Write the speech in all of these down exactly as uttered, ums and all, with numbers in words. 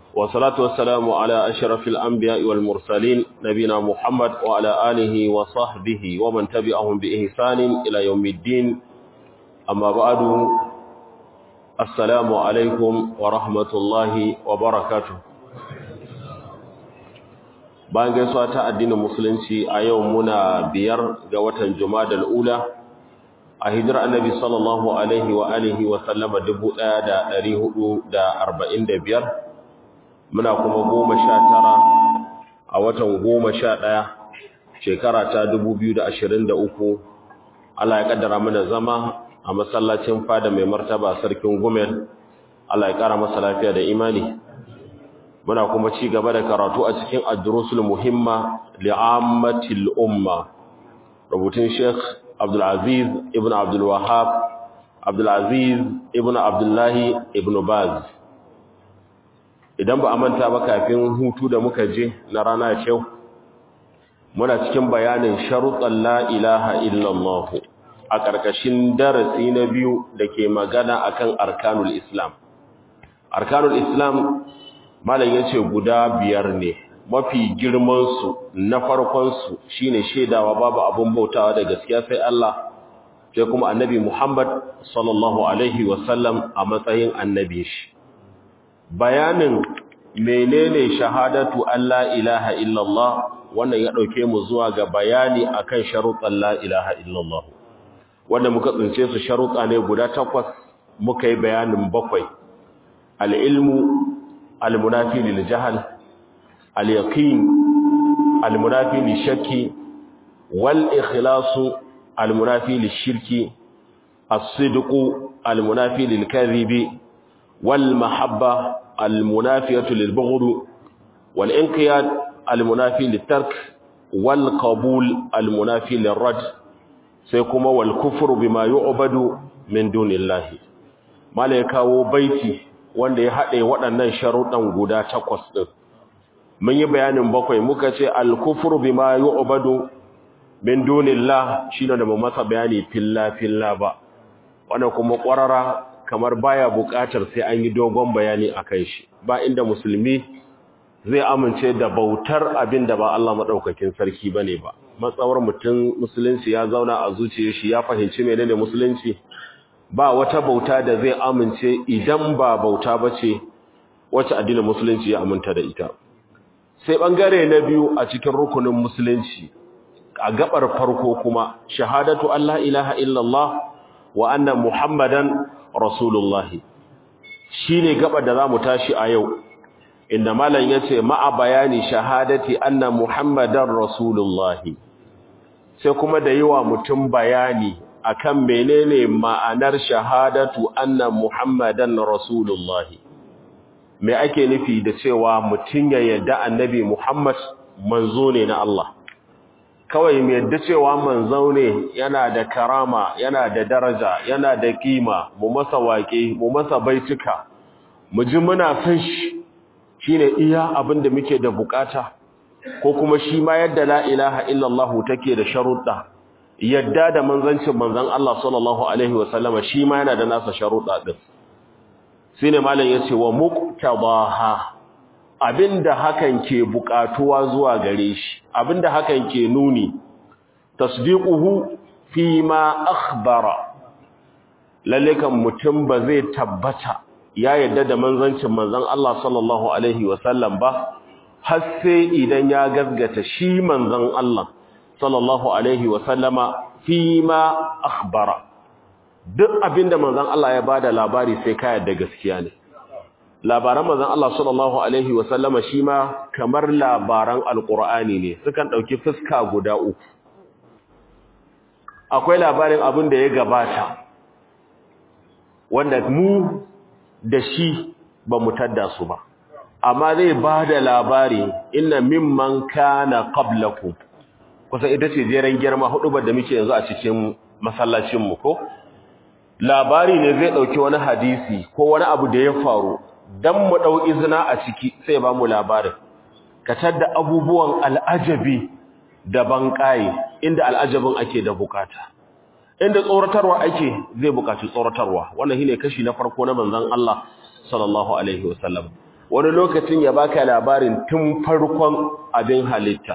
والصلاة والسلام على أشرف الأنبياء والمرسلين نبينا محمد وعلى آله وصحبه ومن تبعهم بإحسان إلى يوم الدين أما بعد السلام عليكم ورحمة الله وبركاته. bayan gaisuwa ta addinin musulunci a yau muna biyar ga watan Jumadal Ula a hijirar Annabi sallallahu alaihi wa alihi wa sallama dubu ɗaya da ɗari hudu da arba'in da biyar, muna kuma goma sha tara a watan goma sha ɗaya shekara ta dubu biyu da ashirin da uku. Allah ya kaddara mana zama a masallacin fada mai martaba sarkin Gumel. Allah ya kara masa lafiya da imani. Muna kuma ci gaba da karatu a cikin ad-durusul muhimma li'ammatil umma, rubutun Sheikh Abdul Aziz ibn Abdul Wahhab Abdul Aziz ibn Abdullah ibn Baz. Idan ba a manta ba, kafin hutu da muka je na rana yau, muna cikin bayanin sharuɗan la ilaha illallah a ƙarƙashin darasi na biyu da ke magana akan arkanul Islam. Arkanul Islam malam yace guda biyar ne, mafi girman su na farkon su shine shaidawa babu abun bautawa da gaskiya sai Allah, sai kuma annabi Muhammad sallallahu alaihi wasallam a matsayin annabi shi. Bayanin menene shahadatu alla ilaha illallah, wannan ya dauke mu zuwa ga bayani akan sharuɗan la ilaha illallah, wanda muka tsince su sharuɗa ne guda takwas, muka yi bayanin bakwai. al-ilmu المنافي للجهل، اليقين المنافي للشك، والإخلاص المنافي للشرك، الصدق المنافي للكذب، والمحبة المنافية للبغض، والانقياد المنافي للترك، والقبول المنافي للرد، سيكون والكفر بما يعبد من دون الله. ما ليكاو بيتي wanda ya haɗe waɗannan sharuɗan guda takwas ɗin. Mun yi bayanin bakwai, muka ce al-kufru bima yu'badu min dunillah shine da mu masa bayani filla filla ba, wannan kuma ƙwarara kamar baya buƙatar sai an yi dogon bayani akan shi. Ba inda musulmi zai amince da bautar abin da ba Allah madaukakin sarki bane ba. Matsawar mutum musulunci ya zauna a zuciyar shi, ya fahimci menene musulunci, ba wata bauta da zai amince idan ba bauta bace wacce addinin musulunci ya aminta da ita. Sai bangare na biyu a cikin rukunin musulunci, a gabar farko kuma shahadatu alla ilaha illallah wa anna muhammadan rasulullahi, shine gabar da zamu tashi a yau, inda malam yace ma'a bayani shahadati anna muhammadan rasulullahi, sai kuma da yiwa mutum bayani akan menene ma'anar shahadatu anna muhammadan rasulullahi. Me ake nufi da cewa mutum ya yadda annabi Muhammad manzo ne na Allah? Kawai me yadda cewa manzo ne, yana da karama, yana da daraja, yana da kima, mu masa waƙe, mu masa baituka, mu ji muna san shi, shine iya abin da muke da bukata, ko kuma shi ma yadda la ilaha illallah take da sharuɗa, yadda da manzancin manzan Allah sallallahu alaihi wasallama shi ma yana da nasa sharuɗa din. Shine malam yace wa muqtadaha, abinda hakan ke buƙatuwa zuwa gare shi, abinda hakan ke nuni, tasdiquhu fi ma akhbara, lalle kan mutum ba zai tabbata ya yadda da manzancin manzan Allah sallallahu alaihi wasallam ba har sai idan ya gaskata shi manzan Allah sallallahu alaihi wasallama fi ma akhbara. Duk abinda manzon Allah ya bada labari sai ka yarda gaskiya ne. Labaran manzon Allah sallallahu alaihi wasallama shi ma kamar labaran alqur'ani ne, sukan dauki fuska guda uku. Akwai labarin abin da ya gabata wanda mu da shi ba mu tadda su ba, amma zai bada labari inna mimman kana qablakum, kusa ita ce jeren girma hudubar da muke yanzu a cikin masallacinmu ko? Labari ne zai ɗauki wani hadisi ko wani abu da ya faru don mu ɗau izina a ciki, sai ba mu labarin. Ka tadda abubuwan al'ajabi da banƙaye inda al'ajabin ake da bukata. Inda tsoratarwa ake zai bukaci tsoratarwa. Wannan shine kashi na farko na manzon Allah sallallahu alaihi wasallam. wani lokacin ya baka labarin tun farkon abin halitta.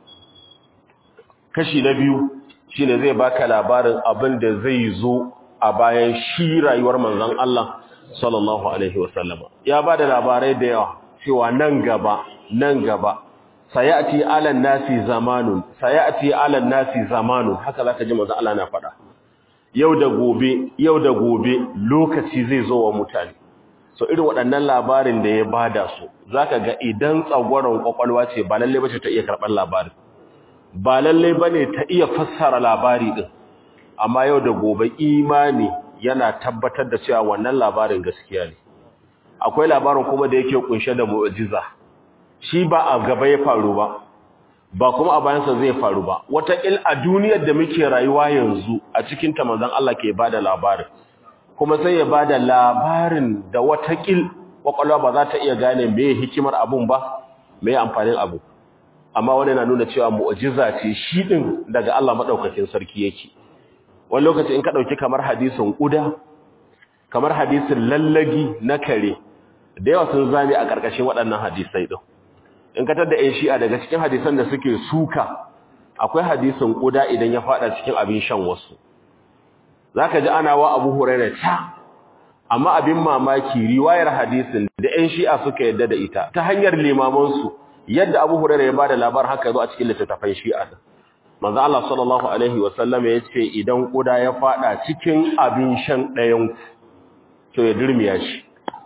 Kashi na biyu shine zai baka labarin abin da zai zo a bayan shi rayuwar manzon Allah sallallahu alaihi wasallama. Ya bada labarai da yawa cewa nan gaba nan gaba sayati alan nasi zamanun sayati alan nasi zamanun, haka zaka ji manzon Allah na faɗa. Yau da gobe yau da gobe lokaci zai zo wa mutane. So irin waɗannan labarin da ya bada su zaka ga idan tsagwaron kwakwalwa ce ba lalle bace ta iya karɓar labarin, ba lalle bane ta iya fassara labari din, amma yau da gobe imani yana tabbatar da cewa wannan labarin gaskiya ne. Akwai labarin kuma da yake kunshe da mu'jiza, shi ba a gaba ya faru ba, ba kuma a bayansa zai faru ba. Wataƙil a duniyar da muke rayuwa yanzu a cikin ta manzon Allah ke bada labarin, kuma sai ya bada labarin da wataƙil kwakwalwa ba za ta iya gane me hikimar abun ba, me amfanin abu, amma wani na nuna cewa mu'jiza ce shi din daga Allah madaukakin sarki yake. Wani lokaci in ka dauki kamar hadisin kuda, kamar hadisin lallagi na kare, da yawa sun zame a karkashin waɗannan hadisai din. In ka tada ƴan shi'a daga cikin hadisan da suke suka, akwai hadisin kuda idan ya fada cikin abin shan wasu. Zaka ji ana wa Abu Hurairah ta, amma abin mamaki riwayar hadisin da ƴan shi'a suka yadda da ita ta hanyar limaman su, yadda Abu Hurairah ya bada labar haka yazo a cikin littattafan shi'a. Manzo Allah sallallahu alaihi wasallam ya ce idan kuda ya fada cikin abin shan ɗayan to ya dirmiya shi.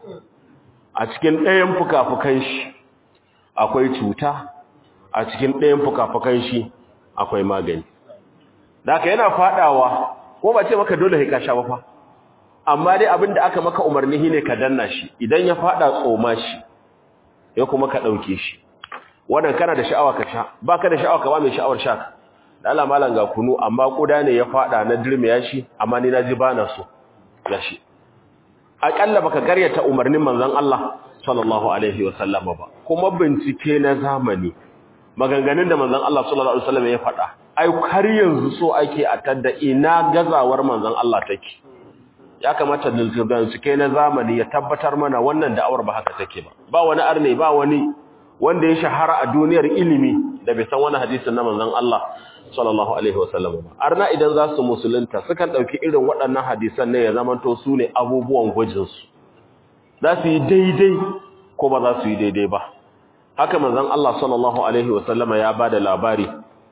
A cikin ɗayan fukafukan shi akwai cuta, a cikin ɗayan fukafukan shi akwai magani. Daka yana fadawa ko ba ce maka dole ka sha ba fa, amma dai abinda aka maka umarni shine ka danna shi, idan ya fada tsoma shi ya kuma ka dauke shi. Wannan kana da sha'awa ka sha, baka da sha'awa ka ba mai sha'awar sha. Da Allah malan ga kunu amma kuda ne ya fada na dirmiya shi, amma ni naji bana so gashi. Akalla baka karyata umarnin manzon Allah sallallahu alaihi wasallam ba. Kuma bincike na zamani, maganganun da manzon Allah sallallahu alaihi wasallam ya faɗa, ai har yanzu so ake a tadda ina gazawar manzon Allah take. Ya kamata bincike na zamani ya tabbatar mana wannan da'awar ba haka take ba. Ba wani arne, ba wani wanda ya shahara a duniyar ilimi da bai san wani hadisin na manzon Allah sallallahu alaihi wasallam ba. Arna idan za su musulunta sukan dauki irin waɗannan hadisan ne ya zamanto su ne abubuwan gwajin su. Za su yi daidai ko ba za su yi daidai ba. Haka manzon Allah sallallahu alaihi wasallama ya bada labari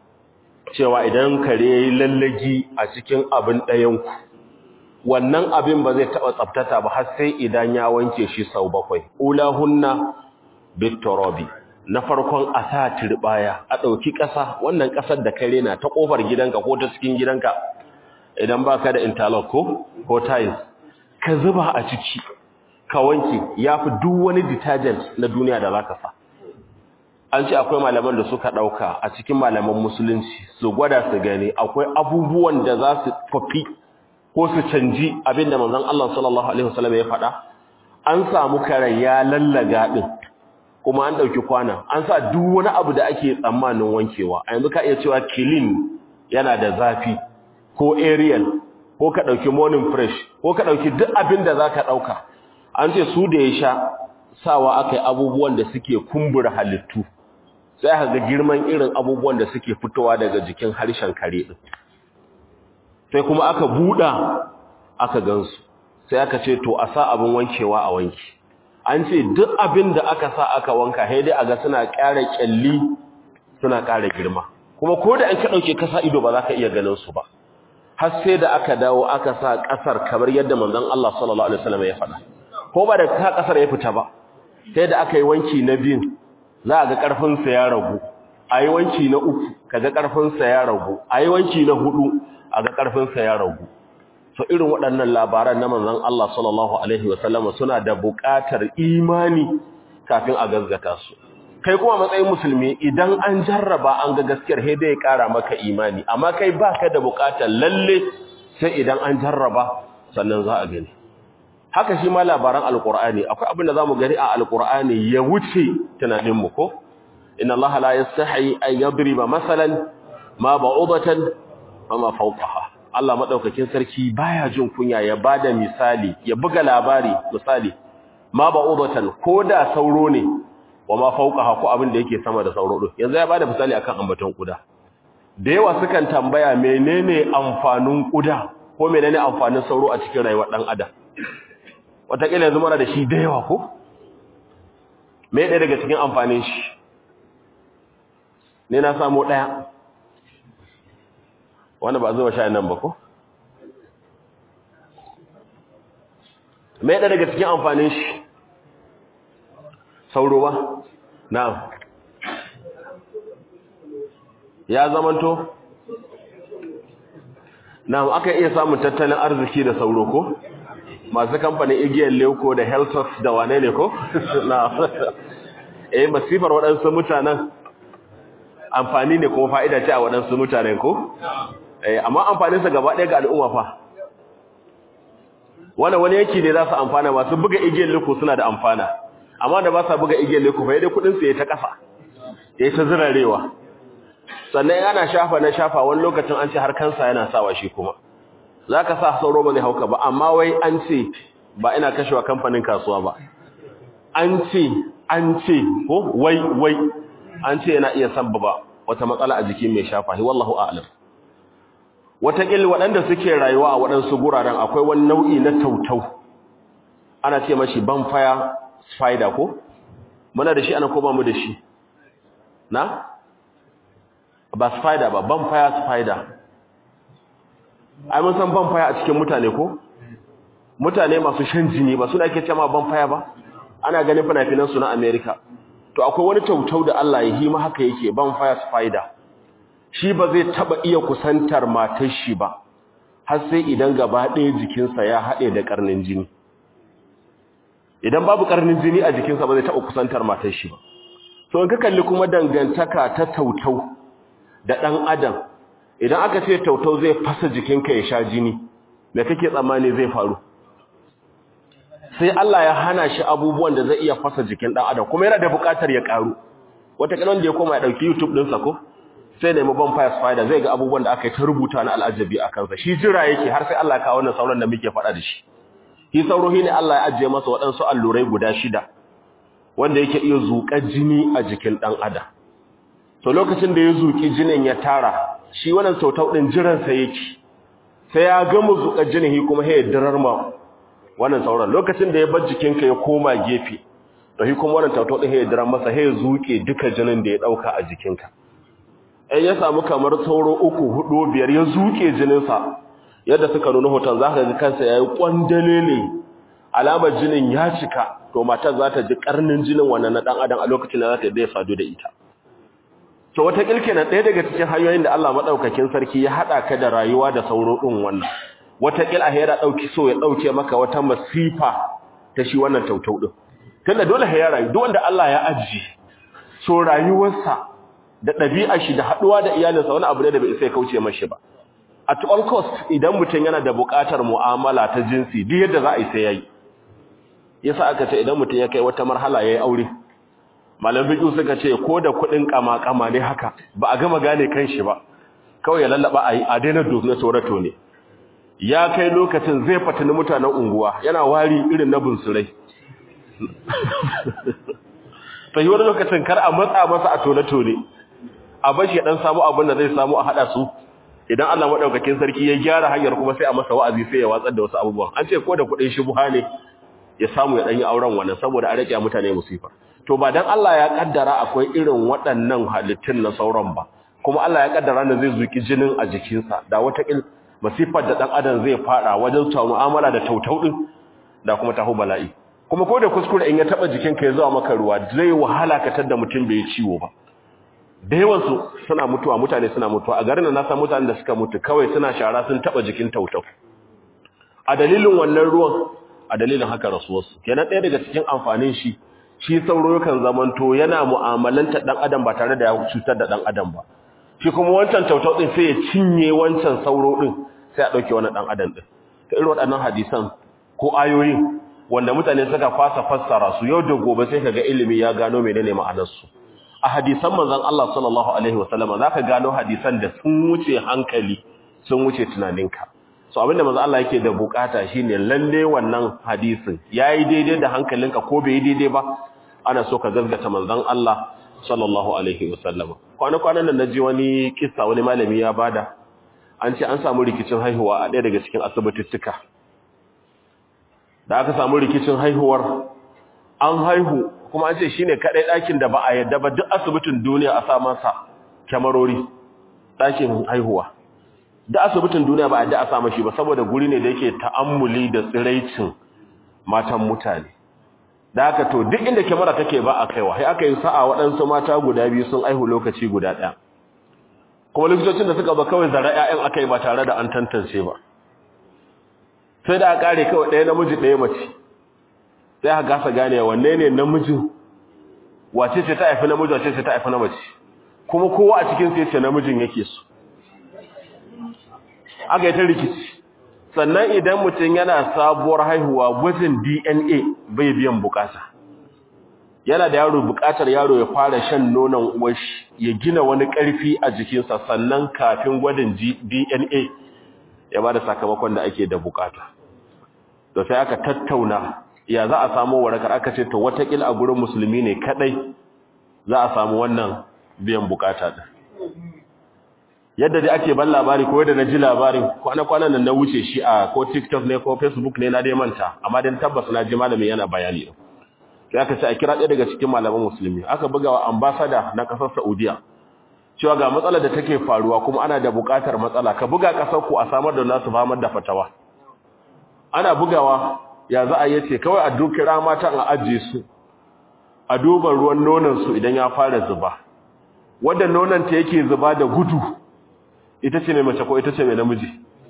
cewa idan kare yayi lallagi a cikin abin ɗayan ku, wannan abin ba zai taba tsaftata ba har sai idan ya wanke shi sau bakwai. Ulahunna biturabi, na farkon a sa turbaya, a dauki ƙasa, wannan ƙasar da kare na ta kofar gidanka ko ta cikin gidanka idan baka da interlock ko ko tiles, ka zuba a ciki ka wanke, yafi duk wani detergent na duniya da zaka sa. An ce akwai malaman da suka dauka a cikin malaman musulunci su gwada su gani akwai abubuwan da za su fafi ko su canji abinda manzon Allah sallallahu alaihi wasallam ya faɗa. An samu karen ya lallaga din, kuma an dauki kwana an sa duk wani abu da ake tsammanin wankewa. A yanzu ka iya cewa clean yana da zafi, ko Ariel, ko ka dauki morning fresh, ko ka dauki duk abin da zaka dauka. An ce su da ya sha sawa akai abubuwan da suke kumbura halittu, sai aka ga girman irin abubuwan da suke fitowa daga jikin harshen kare din. Sai kuma aka buɗa aka gansu, sai aka ce to a sa abin wankewa a wanki. An ce duk abin da aka sa aka wanka sai dai aga suna ƙara kyalli, suna ƙara girma, kuma ko da an ka dauke kasa ido ba za ka iya ganin su ba, har sai da aka dawo aka sa ƙasar kamar yadda manzon Allah sallallahu alaihi wasallam ya faɗa. Ko ba da ka ƙasar ya fita ba, sai da aka yi wanki na biyu za a ga ƙarfin sa ya ragu, ayi wanki na uku kaga ƙarfin sa ya ragu, ayi wanki na hudu a ga ƙarfinsa ya ragu. So irin waɗannan labaran na manzon Allah sallallahu alaihi wasallam suna da buƙatar imani kafin a gazgata su. Kai kuma matsayin musulmi idan an jarraba an ga gaskiyar sai dai ya ƙara maka imani, amma kai baka da buƙatar lalle sai idan an jarraba sannan za a gani. Haka shi ma labaran alqur'ani, akwai abin da zamu gani a alqur'ani ya wuce tunanin mu ko inna Allah la yastahi an yadriba masalan ma ba'udatan amma fawqaha. Allah madaukakin sarki baya jin kunya ya bada misali, ya buga labari misali ma ba'udatan ko da sauro ne wa ma fawqaha ko abin da yake sama da sauro din yanzu ya bada misali akan ambaton kuda da yawa sukan tambaya menene amfanin kuda ko menene amfanin sauro a cikin rayuwar dan adam wataƙila yanzu muna da shi da yawa ko me ɗaya daga cikin amfanin shi ne na samu ɗaya wanda ba zuwa sha nan ba ko me ɗaya daga cikin amfanin shi sauro ba na'am ya zamanto na'am aka iya samun tattalin arziki da sauro ko masu kamfanin igiyar leko da healthos da wane ne ko na'am eh masifar waɗansu mutanen amfani ne kuma fa'ida ce a waɗansu mutanen ko eh amma amfaninsa gaba ɗaya ga al'umma fa wanda wani yake ne za su amfana masu buga igiyar leko suna da amfana amma da ba sa buga igiyar leko fa yadda kudin su ya ta kasa ya ta zirarewa sannan yana shafa na shafa wani lokacin an ce har kansa yana sawa shi kuma zaka sa sauro ba zai hauka ba amma wai an ce ba ina kashewa kamfanin kasuwa ba an ce an ce ko wai wai an ce yana iya sabbaba wata matsala a jikin mai shafa hi wallahu a'lam wataƙil waɗanda suke rayuwa a waɗansu guraren akwai wani nau'i na tautau ana ce mashi bonfire spider ko muna da shi ana koma mu da shi na ba spider ba bonfire spider ai mun san bonfire a cikin mutane ko mutane masu shan jini ba suna ake cewa bonfire ba ana ganin fina-finan su na America to akwai wani tautau da Allah ya hima haka yake bonfire spider shi ba zai taba iya kusantar matar shi ba har sai idan gaba ɗaya jikinsa ya haɗe da ƙarnin jini idan babu ƙarnin jini a jikinsa ba zai taba kusantar matar shi ba to in ka kalli kuma dangantaka ta tautau da ɗan adam idan aka ce tautau zai fasa jikinka ya sha jini me kake tsammani zai faru sai Allah ya hana shi abubuwan da zai iya fasa jikin ɗan adam kuma yana da buƙatar ya ƙaru wata kanon da ya koma ya ɗauki YouTube ɗinsa ko sai da mu bonfire spider zai ga abubuwan da aka yi ta rubuta na al'ajabi a kansa shi jira yake har sai Allah ya kawo wannan sauran da muke faɗa da shi shi sauro ne Allah ya ajiye masa waɗansu allurai guda shida wanda yake iya zuƙar jini a jikin ɗan adam to lokacin da ya zuƙi jinin ya tara shi wannan sautau ɗin jiransa yake sai ya gama zuƙar jinin shi kuma ya dirar ma wannan sauran lokacin da ya bar jikinka ya koma gefe to shi kuma wannan sautau ɗin ya dirar masa ya zuƙe duka jinin da ya ɗauka a jikinka ai ya samu kamar sauro uku hudu biyar ya zuke jininsa yadda suka nuna hoton za ka ga kansa ya yi ƙwandalele alamar jinin ya cika to matar za ta ji ƙarnin jinin wannan na ɗan adam a lokacin da za ta zai sadu da ita to wata ƙilke na ɗaya daga cikin hanyoyin da Allah maɗaukakin sarki ya haɗa ka da rayuwa da sauro ɗin wannan wata ƙil a hera ɗauki so ya ɗauke maka wata masifa ta shi wannan tautau ɗin tunda dole ya rayu duk wanda Allah ya ajiye so rayuwarsa da ɗabi'a shi da haɗuwa da iyalinsa wani abu ne da bai isa ya kauce mashi ba at all cost idan mutum yana da buƙatar mu'amala ta jinsi duk yadda za a yi sai yayi yasa aka ce idan mutum ya kai wata marhala yayi aure malam fiqh suka ce ko da kuɗin kama-kama ne haka ba a gama gane kanshi ba kawai ya lallaba a yi a daina na sorato ne ya kai lokacin zai fatini mutanen unguwa yana wari irin na bunsurai sai wani lokacin kar a matsa masa a tone-tone a bashi ya dan samu abin da zai samu a hada su idan Allah madaukakin sarki ya gyara hanyar kuma sai a masa wa'azi sai ya watsar da wasu abubuwan an ce ko da kudin shubha ne ya samu ya dan yi auren wannan saboda a rike mutane musifa to ba dan Allah ya kaddara akwai irin waɗannan halittun na sauran ba kuma Allah ya kaddara ne zai zuki jinin a jikinsa da wata kil masifar da dan adam zai fara wajen ta mu'amala da tautau din da kuma taho bala'i kuma ko da kuskure in ya taba jikinka ya zuwa maka ruwa zai wahala ka tada mutum bai ciwo ba da yawansu suna mutuwa mutane suna mutuwa a garin na san mutanen da suka mutu kawai suna shara sun taba jikin tautau a dalilin wannan ruwan a dalilin haka rasuwarsu kenan ɗaya daga cikin amfanin shi shi sauro kan zamanto yana mu'amalanta dan adam ba tare da ya cutar da dan adam ba shi kuma wancan tautau din sai ya cinye wancan sauro din sai a dauke wannan dan adam din ta irin waɗannan hadisan ko ayoyin wanda mutane suka fasa fassara su yau da gobe sai kaga ilimi ya gano menene ma'anar su a hadisan manzon Allah sallallahu alaihi wasallam zaka gano hadisan da sun wuce hankali sun wuce tunaninka so abinda manzo Allah yake da bukata shine lalle wannan hadisin yayi daidai da hankalinka ko bai daidai ba ana so ka gaskata manzon Allah sallallahu alaihi wasallam kwana kwanan nan naji wani kissa wani malami ya bada an ce an samu rikicin haihuwa a ɗaya daga cikin asibitittuka da aka samu rikicin haihuwar an haihu kuma an ce shine kadai ɗakin da ba a yadda ba duk asibitin duniya a sa masa kyamarori ɗakin haihuwa da asibitin duniya ba a yadda a sa mashi ba saboda guri ne da yake ta'ammuli da tsiraicin matan mutane da haka to duk inda kyamara take ba a kaiwa sai aka yi sa'a waɗansu mata guda biyu sun aihu lokaci guda ɗaya kuma likitocin da suka ba kawai zara ƴaƴan aka yi ba tare da an tantance ba sai da a kare kawai ɗaya namiji ɗaya mace sai aka gasa gane wanne ne namijin wace ce ta haifi namiji wace ce ta haifi na mace kuma kowa a cikin sai ce namijin yake so aka yi ta rikici sannan idan mutum yana sabuwar haihuwa gwajin D N A bai biyan bukata yana da yaro bukatar yaro ya fara shan nonon uwar shi ya gina wani karfi a jikinsa sannan kafin gwajin D N A ya bada sakamakon da ake da bukata to sai aka tattauna ya za a samu warakar aka ce to watakil a gurin musulmi ne kadai za a samu wannan biyan bukata din yadda dai ake ban labari ko yadda na ji labarin kwana-kwanan nan na wuce shi a ko TikTok ne ko Facebook ne na dai manta amma dan tabbas na ji malamin yana bayani sai aka ce a kira ɗaya daga cikin malaman musulmi aka buga wa ambassador na kasar Saudiya cewa ga matsalar da take faruwa kuma ana da buƙatar matsala ka buga kasar ku a samar da nasu famar da fatawa ana bugawa ya za a yace kawai a dukira matan a ajiye su a duba ruwan nonon su idan ya fara zuba wanda nonon ta yake zuba da gudu ita ce mai mace ko ita ce mai namiji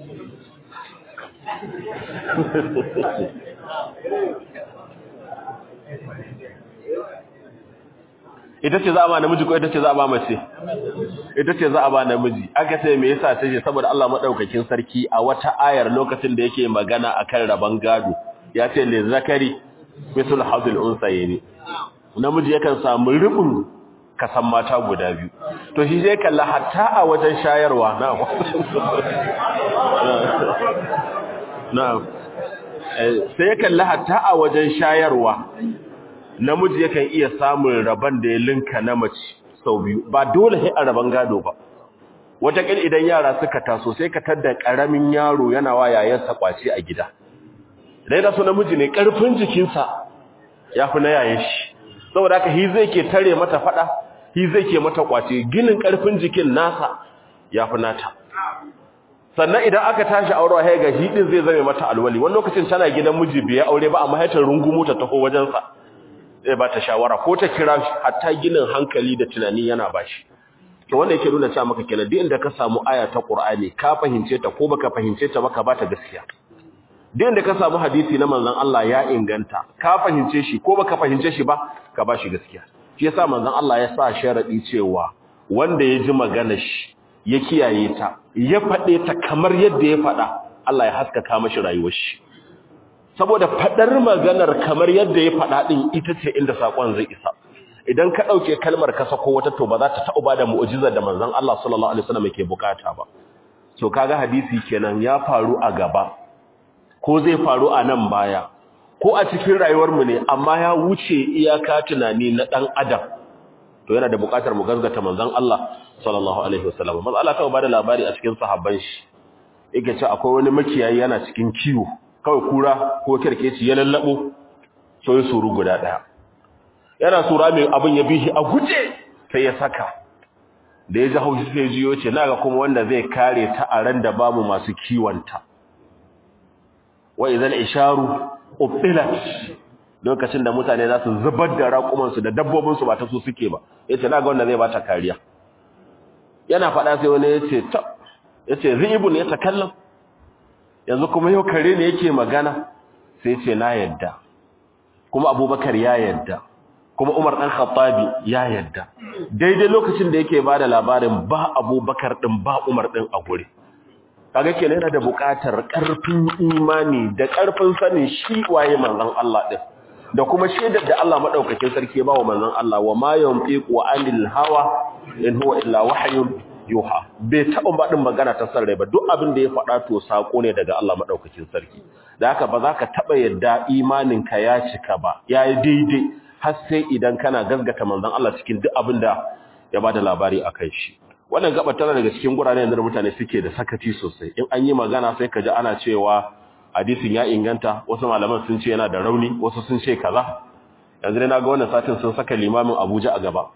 ita ce za a ba namiji ko ita ce za a ba mace ita ce za a ba namiji aka ce me yasa tace saboda Allah madaukakin sarki a wata ayar lokacin da yake magana akan raban gado ya ce le zakari misal hadil unsayni namiji yakan samu rubun kasan mata guda biyu to shi zai kalla hatta a wajen shayarwa na'am na'am sai ya kalla hatta a wajen shayarwa namiji yakan iya samun rabon da ya linka na mace sau biyu ba dole sai a raban gado ba wataƙil idan yara suka taso sai ka tada ƙaramin yaro yana wa yayansa kwace a gida dai da su namiji ne ƙarfin jikinsa ya fi na yayin shi saboda haka hi zai ke tare mata fada hi zai ke mata kwace ginin karfin jikin nasa yafi nata sannan idan aka tashi aurewa sai ga shi din zai zame mata alwali wani lokacin tana gidan miji bai aure ba amma haitar rungumu ta taho wajen sa zai ba ta shawara ko ta kira shi hatta ginin hankali da tunani yana bashi to wanda yake nuna cewa maka kenan duk inda ka samu aya ta Qur'ani ka fahimce ta ko baka fahimce ta ba ka bata gaskiya duk inda ka samu hadisi na manzon Allah ya inganta ka fahimce shi ko baka fahimce shi ba ka bashi gaskiya shi yasa manzon Allah ya sa sharadi cewa wanda ya ji maganar shi ya kiyaye ta ya fade ta kamar yadda ya fada Allah ya haskaka mashi rayuwar shi saboda fadar maganar kamar yadda ya fada din ita ce inda sakon zai isa idan ka dauke kalmar ka sako wata to ba za ta tauba da mu'jizar da manzon Allah sallallahu alaihi wasallam yake bukata ba so kaga hadisi kenan ya faru a gaba ko zai faru a nan baya ko a cikin rayuwarmu ne amma ya wuce iyaka tunani na dan adam to yana da buƙatar mu gazgata manzon Allah sallallahu alaihi wasallam manzon Allah kawai bada labari a cikin sahabban shi yake ce akwai wani makiyayi yana cikin kiwo kawai kura ko kirkeci ya lallabo so ya suru guda daya yana sura mai abin ya bihi a guje sai ya saka da ya ji haushi sai jiyo ce naga kuma wanda zai kare ta a ran da bamu masu kiwonta wa idan isharu ubtilat lokacin da mutane za su zubar da raƙuman su da dabbobin su ba ta su suke ba yace naga wanda zai bata kariya yana fada sai wani yace ta yace zibun ya takallam yanzu kuma yau kare ne yake magana sai yace na yadda kuma Abubakar ya yadda kuma Umar dan Khattabi ya yadda daidai lokacin da yake bada labarin ba Abubakar din ba Umar din a gure kaga kenan yana da buƙatar ƙarfin imani da ƙarfin sanin shi waye manzon Allah din da kuma shaidar da Allah madaukakin sarki ba wa manzon Allah wa ma yanfiqu anil hawa in huwa illa wahyun yuha bai taɓa baɗin magana ta san rai ba duk abin da ya faɗa to saƙo ne daga Allah maɗaukakin sarki da haka ba za ka taɓa yadda imaninka ya cika ba ya yi daidai har sai idan kana gaskata manzon Allah cikin duk abin da ya ba da labari a kan shi wannan gaba tana daga cikin gurare da mutane suke da sakaci sosai in an yi magana sai ka ji ana cewa hadisin ya inganta wasu malaman sun ce yana da rauni wasu sun ce kaza yanzu dai na ga wannan satin sun saka limamin Abuja a gaba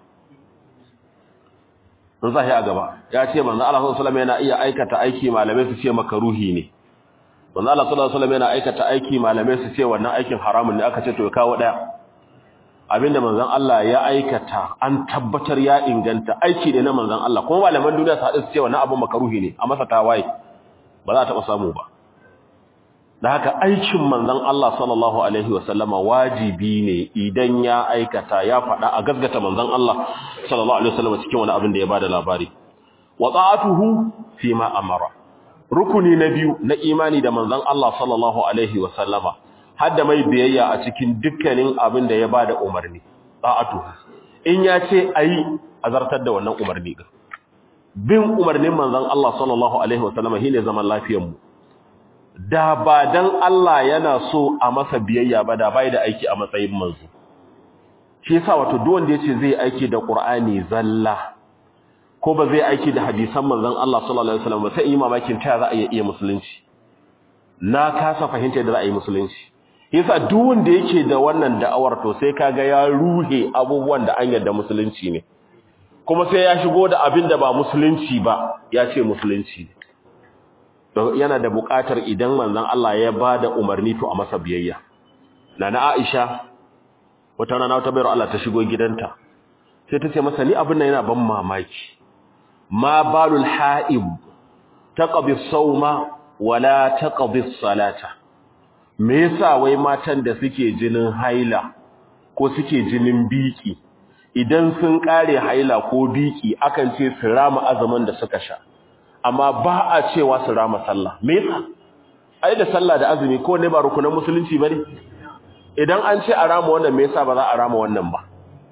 sun sahi a gaba ya ce manzo Allah sallallahu alaihi wasallam yana iya aikata aiki malamai su ce makaruhi ne manzo Allah sallallahu alaihi wasallam yana aikata aiki malamai su ce wannan aikin haramun ne aka ce to kawo daya abinda manzon Allah ya aikata an tabbatar ya inganta aiki ne na manzon Allah kuma malaman duniya su haɗu su ce wannan abun makaruhi ne a masa tawaye ba za a taɓa samu ba da haka aikin manzon Allah sallallahu alaihi wasallama wajibi ne idan ya aikata ya faɗa a gaskata manzon Allah sallallahu alaihi wasallama cikin wani abin da ya bada labari wa ta'atuhu fi ma amara rukuni na biyu na imani da manzon Allah sallallahu alaihi wasallama hadda mai biyayya a cikin dukkanin abin da ya bada umarni ta'atuhu in ya ce ayi azartar da wannan umarni din bin umarnin manzon Allah sallallahu alaihi wasallama shine zaman lafiyar mu da ba dan Allah yana so a masa biyayya ba da bai da aiki a matsayin manzo shi yasa wato duk wanda yace zai aiki da Qur'ani zalla ko ba zai aiki da hadisan manzon Allah sallallahu alaihi wasallam ba sai yi mamakin ta za a iya musulunci na kasa fahimta da za a yi musulunci yasa duk wanda yake da wannan da'awar to sai kaga ya ruhe abubuwan da an yarda musulunci ne kuma sai ya shigo da abin da ba musulunci ba ya ce musulunci ne yana da buƙatar idan manzon Allah ya bada umarni to a masa biyayya nana Aisha wata rana ta bayar Allah ta shigo gidanta sai ta ce masa ni abin nan yana ban mamaki ma balul ha'ib taqbi as-sawma wala taqbi as-salata me yasa wai matan da suke jinin haila ko suke jinin biki idan sun kare haila ko biki akan ce su rama azumin da suka sha amma ba a cewa su rama sallah me yasa ai da sallah da azumi ko ne ba rukunan musulunci bane idan an ce a rama wannan me yasa ba za a rama wannan ba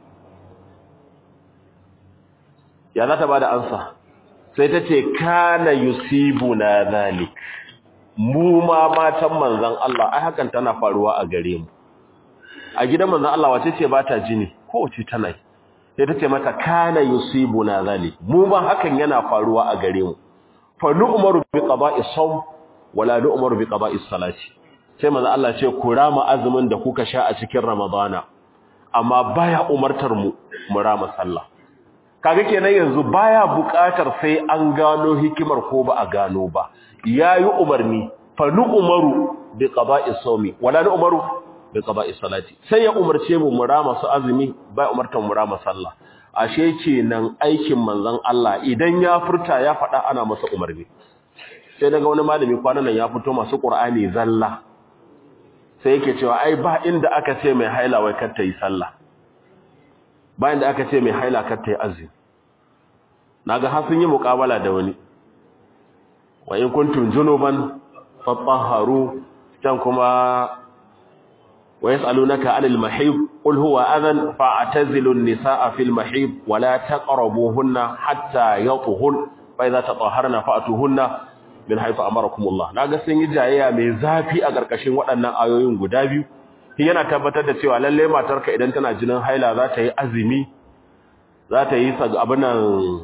ya za ta bada ansa sai ta ce kana yusibuna zalik mu ma matan manzon Allah ai hakan tana faruwa a gare mu a gidan manzon Allah wace ce ba ta jini ko wace tana sai ta ce mata kana yusibuna zalik mu ma hakan yana faruwa a gare mu fa nu'maru bi qada'i sawm wala nu'maru bi qada'i salati sai manzo Allah ce ku rama azumin da kuka sha a cikin ramadana amma baya umartar mu mu rama sallah kaga kenan yanzu baya buƙatar sai an gano hikimar ko ba a gano ba yayi umarni fa nu'maru bi qada'i sawmi wala nu'maru bi qada'i salati sai ya umarce mu mu rama su azumi baya umartar mu rama sallah ashe kenan aikin manzon Allah idan ya furta ya faɗa ana masa umarni sai daga wani malami kwanan nan ya fito masu Qur'ani zalla sai yake cewa ai ba inda aka ce mai haila wai kar ta yi sallah ba inda aka ce mai haila kar ta yi azumi naga har sun yi muƙabala da wani wa in kuntum junuban fatahharu can kuma ويسألونك عن المحيض قل هو أذن فاعتزلوا النساء في المحيض ولا تقربوهن حتى يطهرن فإذا تطهرن فأتوهن من حيث أمركم الله naga sun yi jayayya mai zafi a karkashin waɗannan ayoyin guda biyu yana tabbatar da cewa lalle matarka idan tana jinin haila za ta yi azumi za ta yi abin nan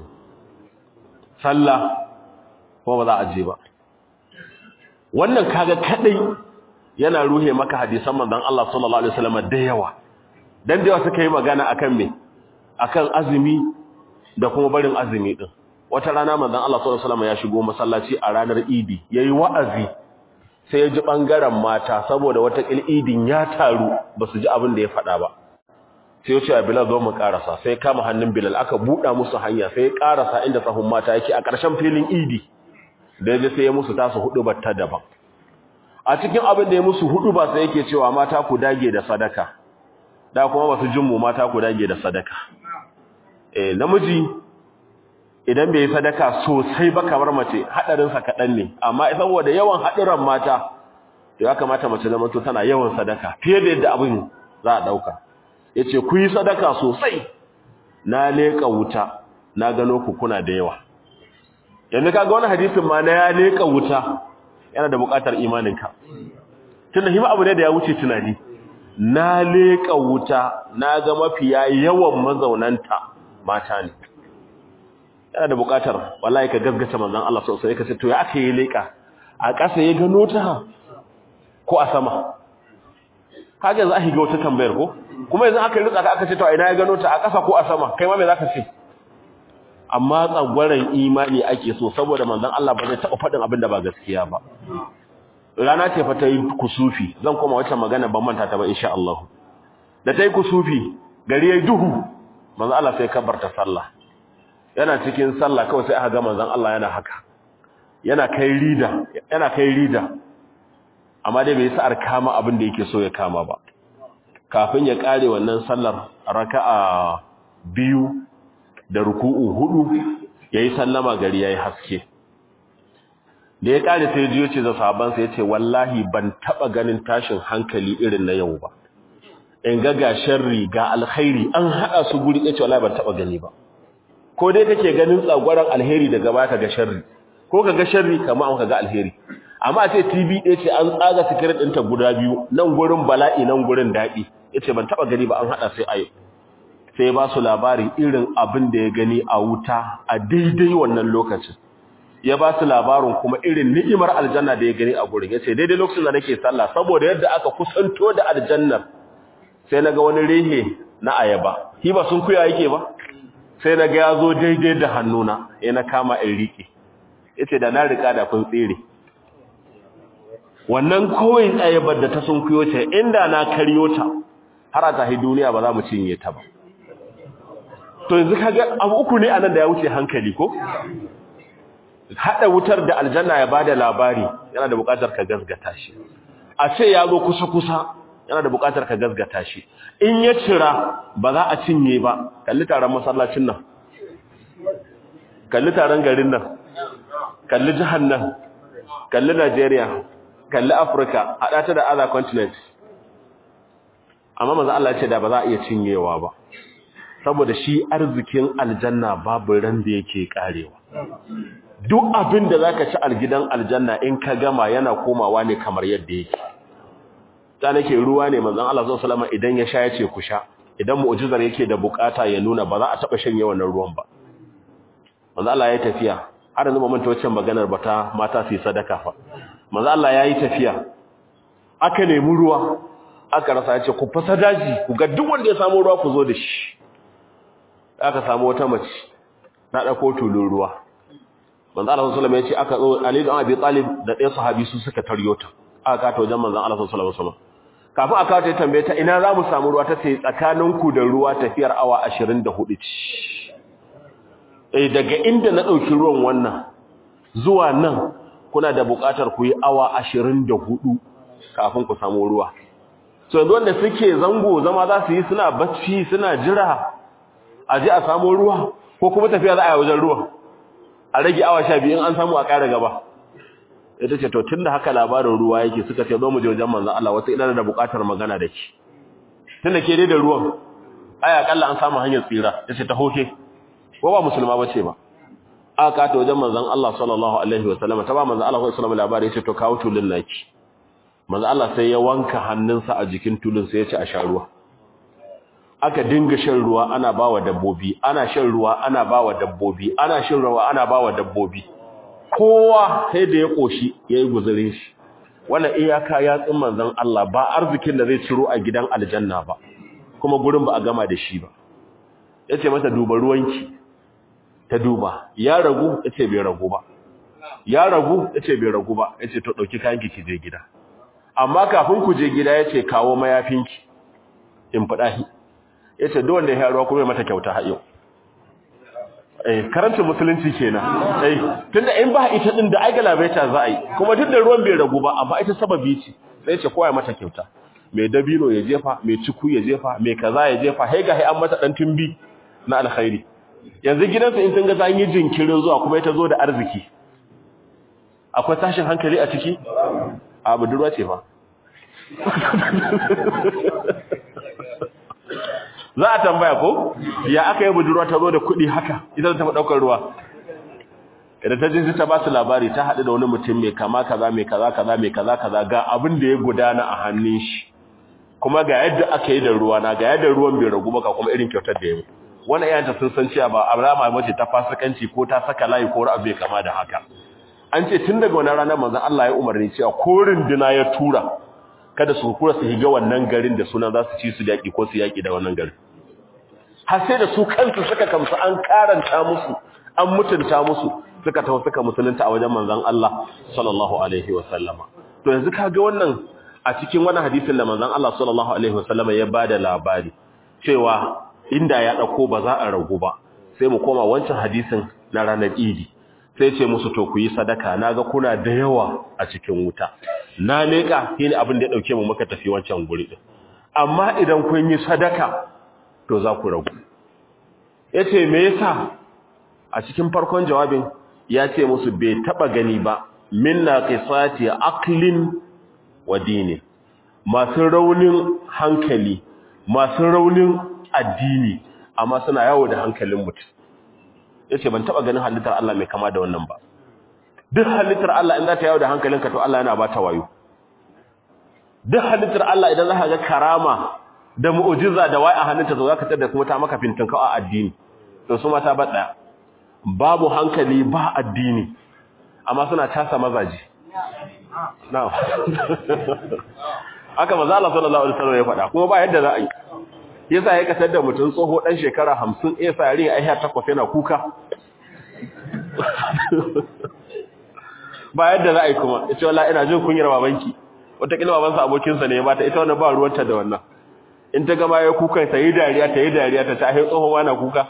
sallah ko ba za a je ba wannan kaga kadai yana ruhe maka hadisan manzon Allah sallallahu alaihi wasallam da yawa dan da yawa suka yi magana akan me akan azumi da kuma barin azumi din wata rana manzon Allah sallallahu alaihi wasallam ya shigo masallaci a ranar Idi yayi wa'azi sai ya ji bangaren mata saboda wata idin ya taru basu ji abin da ya faɗa ba sai ya ce Bilal zo mu karasa sai kama hannun Bilal aka buɗa musu hanya sai ya karasa inda sahun mata yake a ƙarshen filin Idi da yaje sai ya musu tasu hudu batta daban a cikin abin da ya musu hudu ba sai yake cewa mata ku dage da sadaka da kuma basu jin mu mata ku dage da sadaka eh namiji idan bai sadaka sosai ba kamar mace hadarin sa kadan ne amma saboda yawan hadiran mata to ya kamata mace da mato tana yawan sadaka fiye da yadda abin za a dauka yace ku yi sadaka sosai na leka wuta na gano ku kuna da yawa yanzu kaga wani hadisin ma na ya leka wuta yana da buƙatar imaninka tunda hima abu ne da ya wuce tunani na leka wuta na ga mafiya yawan mazaunanta mata ne yana da buƙatar wallahi ka gaskata manzon Allah sosai ka ce to ya aka yi leka a ƙasa ya gano ta ko a sama kaga yanzu aka ga wata tambayar ko kuma yanzu aka rutsa ka aka ce to ina ya gano ta a ƙasa ko a sama kai ma me zaka ce amma tsagwaran imani ake so saboda manzon Allah ba zai taɓa faɗin abin da ba gaskiya ba rana ce fa ta yi kusufi zan koma wata magana ban manta ta ba insha Allah da ta yi kusufi gari yayi duhu manzon Allah sai kabarta sallah yana cikin sallah kawai sai aka ga manzon Allah yana haka yana kai rida yana kai rida amma dai bai sa'ar kama abin da yake so ya kama ba kafin ya kare wannan sallar raka'a biyu da ruku'u hudu yayi sallama gari yayi haske da ya kare sai jiyo ce da sahabban sai yace wallahi ban taba ganin tashin hankali irin na yau ba in ga ga sharri ga alkhairi an hada su guri yace wallahi ban taba gani ba ko dai kake ganin tsagwaran alheri daga baka ga sharri ko kaga sharri kamar an kaga alheri amma a ce T V ɗaya ce an tsaga sikirin ɗinta guda biyu nan gurin bala'i nan gurin daɗi yace ban taba gani ba an hada sai ayo sai ba su labarin irin abin da ya gani a wuta a daidai wannan lokacin ya ba su labarin kuma irin ni'imar aljanna da ya gani a gurin yace daidai lokacin da nake sallah saboda yadda aka kusanto da aljannar sai naga wani rehe na ayaba shi ba sun kuya yake ba sai naga ya zo daidai da hannuna ya na kama in rike yace da na rika da kun tsire wannan kowai ayabar da ta sun kuyo ta inda na karyo ta har a tahi duniya ba za mu cinye ta ba to yanzu kaga abu uku ne anan da ya wuce hankali ko hada wutar da aljanna ya bada labari yana da bukatar ka gasgata shi a ce ya zo kusa kusa yana da bukatar ka gasgata shi in ya cira ba za a cinye ba kalli taron masallacin nan kalli taron garin nan kalli jihar nan kalli Najeriya kalli Africa hada ta da other continents amma manzo Allah ya ce da ba za a iya cinyewa ba saboda shi arzikin aljanna babu ran da yake karewa duk abin da zaka ci algidan aljanna in ka gama yana komawa ne kamar yadda yake ta nake ruwa ne manzon Allah sallallahu alaihi wasallam idan ya sha yace ku sha idan mu'jizar yake da bukata ya nuna ba za a taba shanye wannan ruwan ba manzon Allah ya tafiya har yanzu mun ta wacce maganar bata mata su sadaka fa manzon Allah yayi tafiya aka nemi ruwa aka rasa yace ku fasa daji ku ga duk wanda ya samu ruwa ku zo da shi aka samu wata mace na dauko tulun ruwa manzo Allah sallallahu alaihi wasallam yace aka zo Ali ibn Abi Talib da ɗaya sahabi su suka taryo ta aka kato wajen manzo Allah sallallahu alaihi wasallam kafin aka ta tambaye ta ina za mu samu ruwa tace tsakaninku da ruwa tafiyar awa ashirin da hudu ce eh daga inda na dauki ruwan wannan zuwa nan kuna da buƙatar ku yi awa ashirin da hudu kafin ku samu ruwa so yanzu wanda suke zango zama za su yi suna bacci suna jira a je a samu ruwa ko kuma tafiya za a yi wajen ruwa a rage awa sha biyu in an samu a ƙara gaba ita ce to tunda haka labarin ruwa yake suka ce zo mu je wajen manzon Allah wata ina da buƙatar magana da ki tunda ke dai da ruwan ai akalla an samu hanyar tsira yace ta hoke ko ba musulma bace ba aka ta wajen manzon Allah sallallahu alaihi wasallam ta ba manzon Allah sallallahu alaihi wasallam labari yace to kawo tulun naki manzon Allah sai ya wanka hannunsa a jikin tulun sai ya ce a sha ruwa aka dinga shan ruwa ana bawa dabbobi ana shan ruwa ana bawa dabbobi ana shan ruwa ana bawa dabbobi kowa sai da ya koshi yayi guzurin shi wannan iyaka ya tsin manzon Allah ba arzikin da zai ciro a gidan aljanna ba kuma gurin ba a gama da shi ba yace mata duba ruwanki ta duba ya ragu yace bai ragu ba ya ragu yace bai ragu ba yace to dauki kayanki ki je gida amma kafin ku je gida yace kawo mayafinki in fada shi yace duk wanda ya ruwa kuma mata kyauta har yau eh karanta musulunci kenan eh tunda in ba ita din da ai galabaita za a yi kuma duk da ruwan bai ragu ba amma ita sababi ce sai yace kowa ya mata kyauta mai dabino ya jefa mai ciku ya jefa mai kaza ya jefa hai ga hai an mata dan tumbi na alkhairi yanzu gidansa in sun ga zan yi jinkirin zuwa kuma ita zo da arziki akwai tashin hankali a ciki a budurwa ce fa za a tambaya ko ya aka yi budurwa ta zo da kuɗi haka ita ta taɓa ɗaukar ruwa idan ta je ta ba su labari ta haɗu da wani mutum mai kama kaza mai kaza kaza mai kaza kaza ga abin da ya gudana a hannun shi kuma ga yadda aka yi da ruwa na ga yadda ruwan bai ragu ba ga kuma irin kyautar da ya yi wannan iyayenta sun san cewa ba alama mace ta fasikanci ko ta saka layi ko abu bai kama da haka an ce tun daga wannan ranar manzon Allah ya umarni cewa ko rinduna ya tura kada su kura su higa wannan garin da sunan za su ci su yaki ko su yaki da wannan garin har sai da su kansu suka kamsu an karanta musu an mutunta musu suka tawo suka musulunta a wajen manzon Allah sallallahu alaihi wasallama to yanzu kaga wannan a cikin wannan hadisin da manzon Allah sallallahu alaihi wasallama ya bada labari cewa inda ya dauko ba za a ragu ba sai mu koma wancan hadisin na ranar Idi sai ce musu to ku yi sadaka naga kuna da yawa a cikin wuta na leka shine abin da ya dauke mu muka tafi wancan guri din amma idan kun yi sadaka to za ku ragu yace me yasa a cikin farkon jawabin ya ce musu bai taba gani ba minna qisati aqlin wa dini masu raunin hankali masu raunin addini amma suna yawo da hankalin mutum yace ban taba ganin halittar Allah mai kama da wannan ba duk halittar Allah in za ta yawo da hankalinka to Allah yana ba ta wayo duk halittar Allah idan za ka ga karama da mu'jiza da wai a hannunta zo zaka tada kuma ta maka fintin ka a addini to su mata ba daya babu hankali ba addini amma suna tasa mazaji na'am aka manzo Allah sallallahu alaihi wasallam ya faɗa kuma ba yadda za a yi yasa ya kasar da mutum tsoho dan shekara hamsin eh sai ai har takwas yana kuka ba yadda za a yi kuma yace wallahi ina jin kunyar babanki wata kila babansa abokin sa ne ya bata ita wannan ba ruwanta da wannan in ta gama ya kuka sai dariya ta yi dariya ta ta hai tsoho wana kuka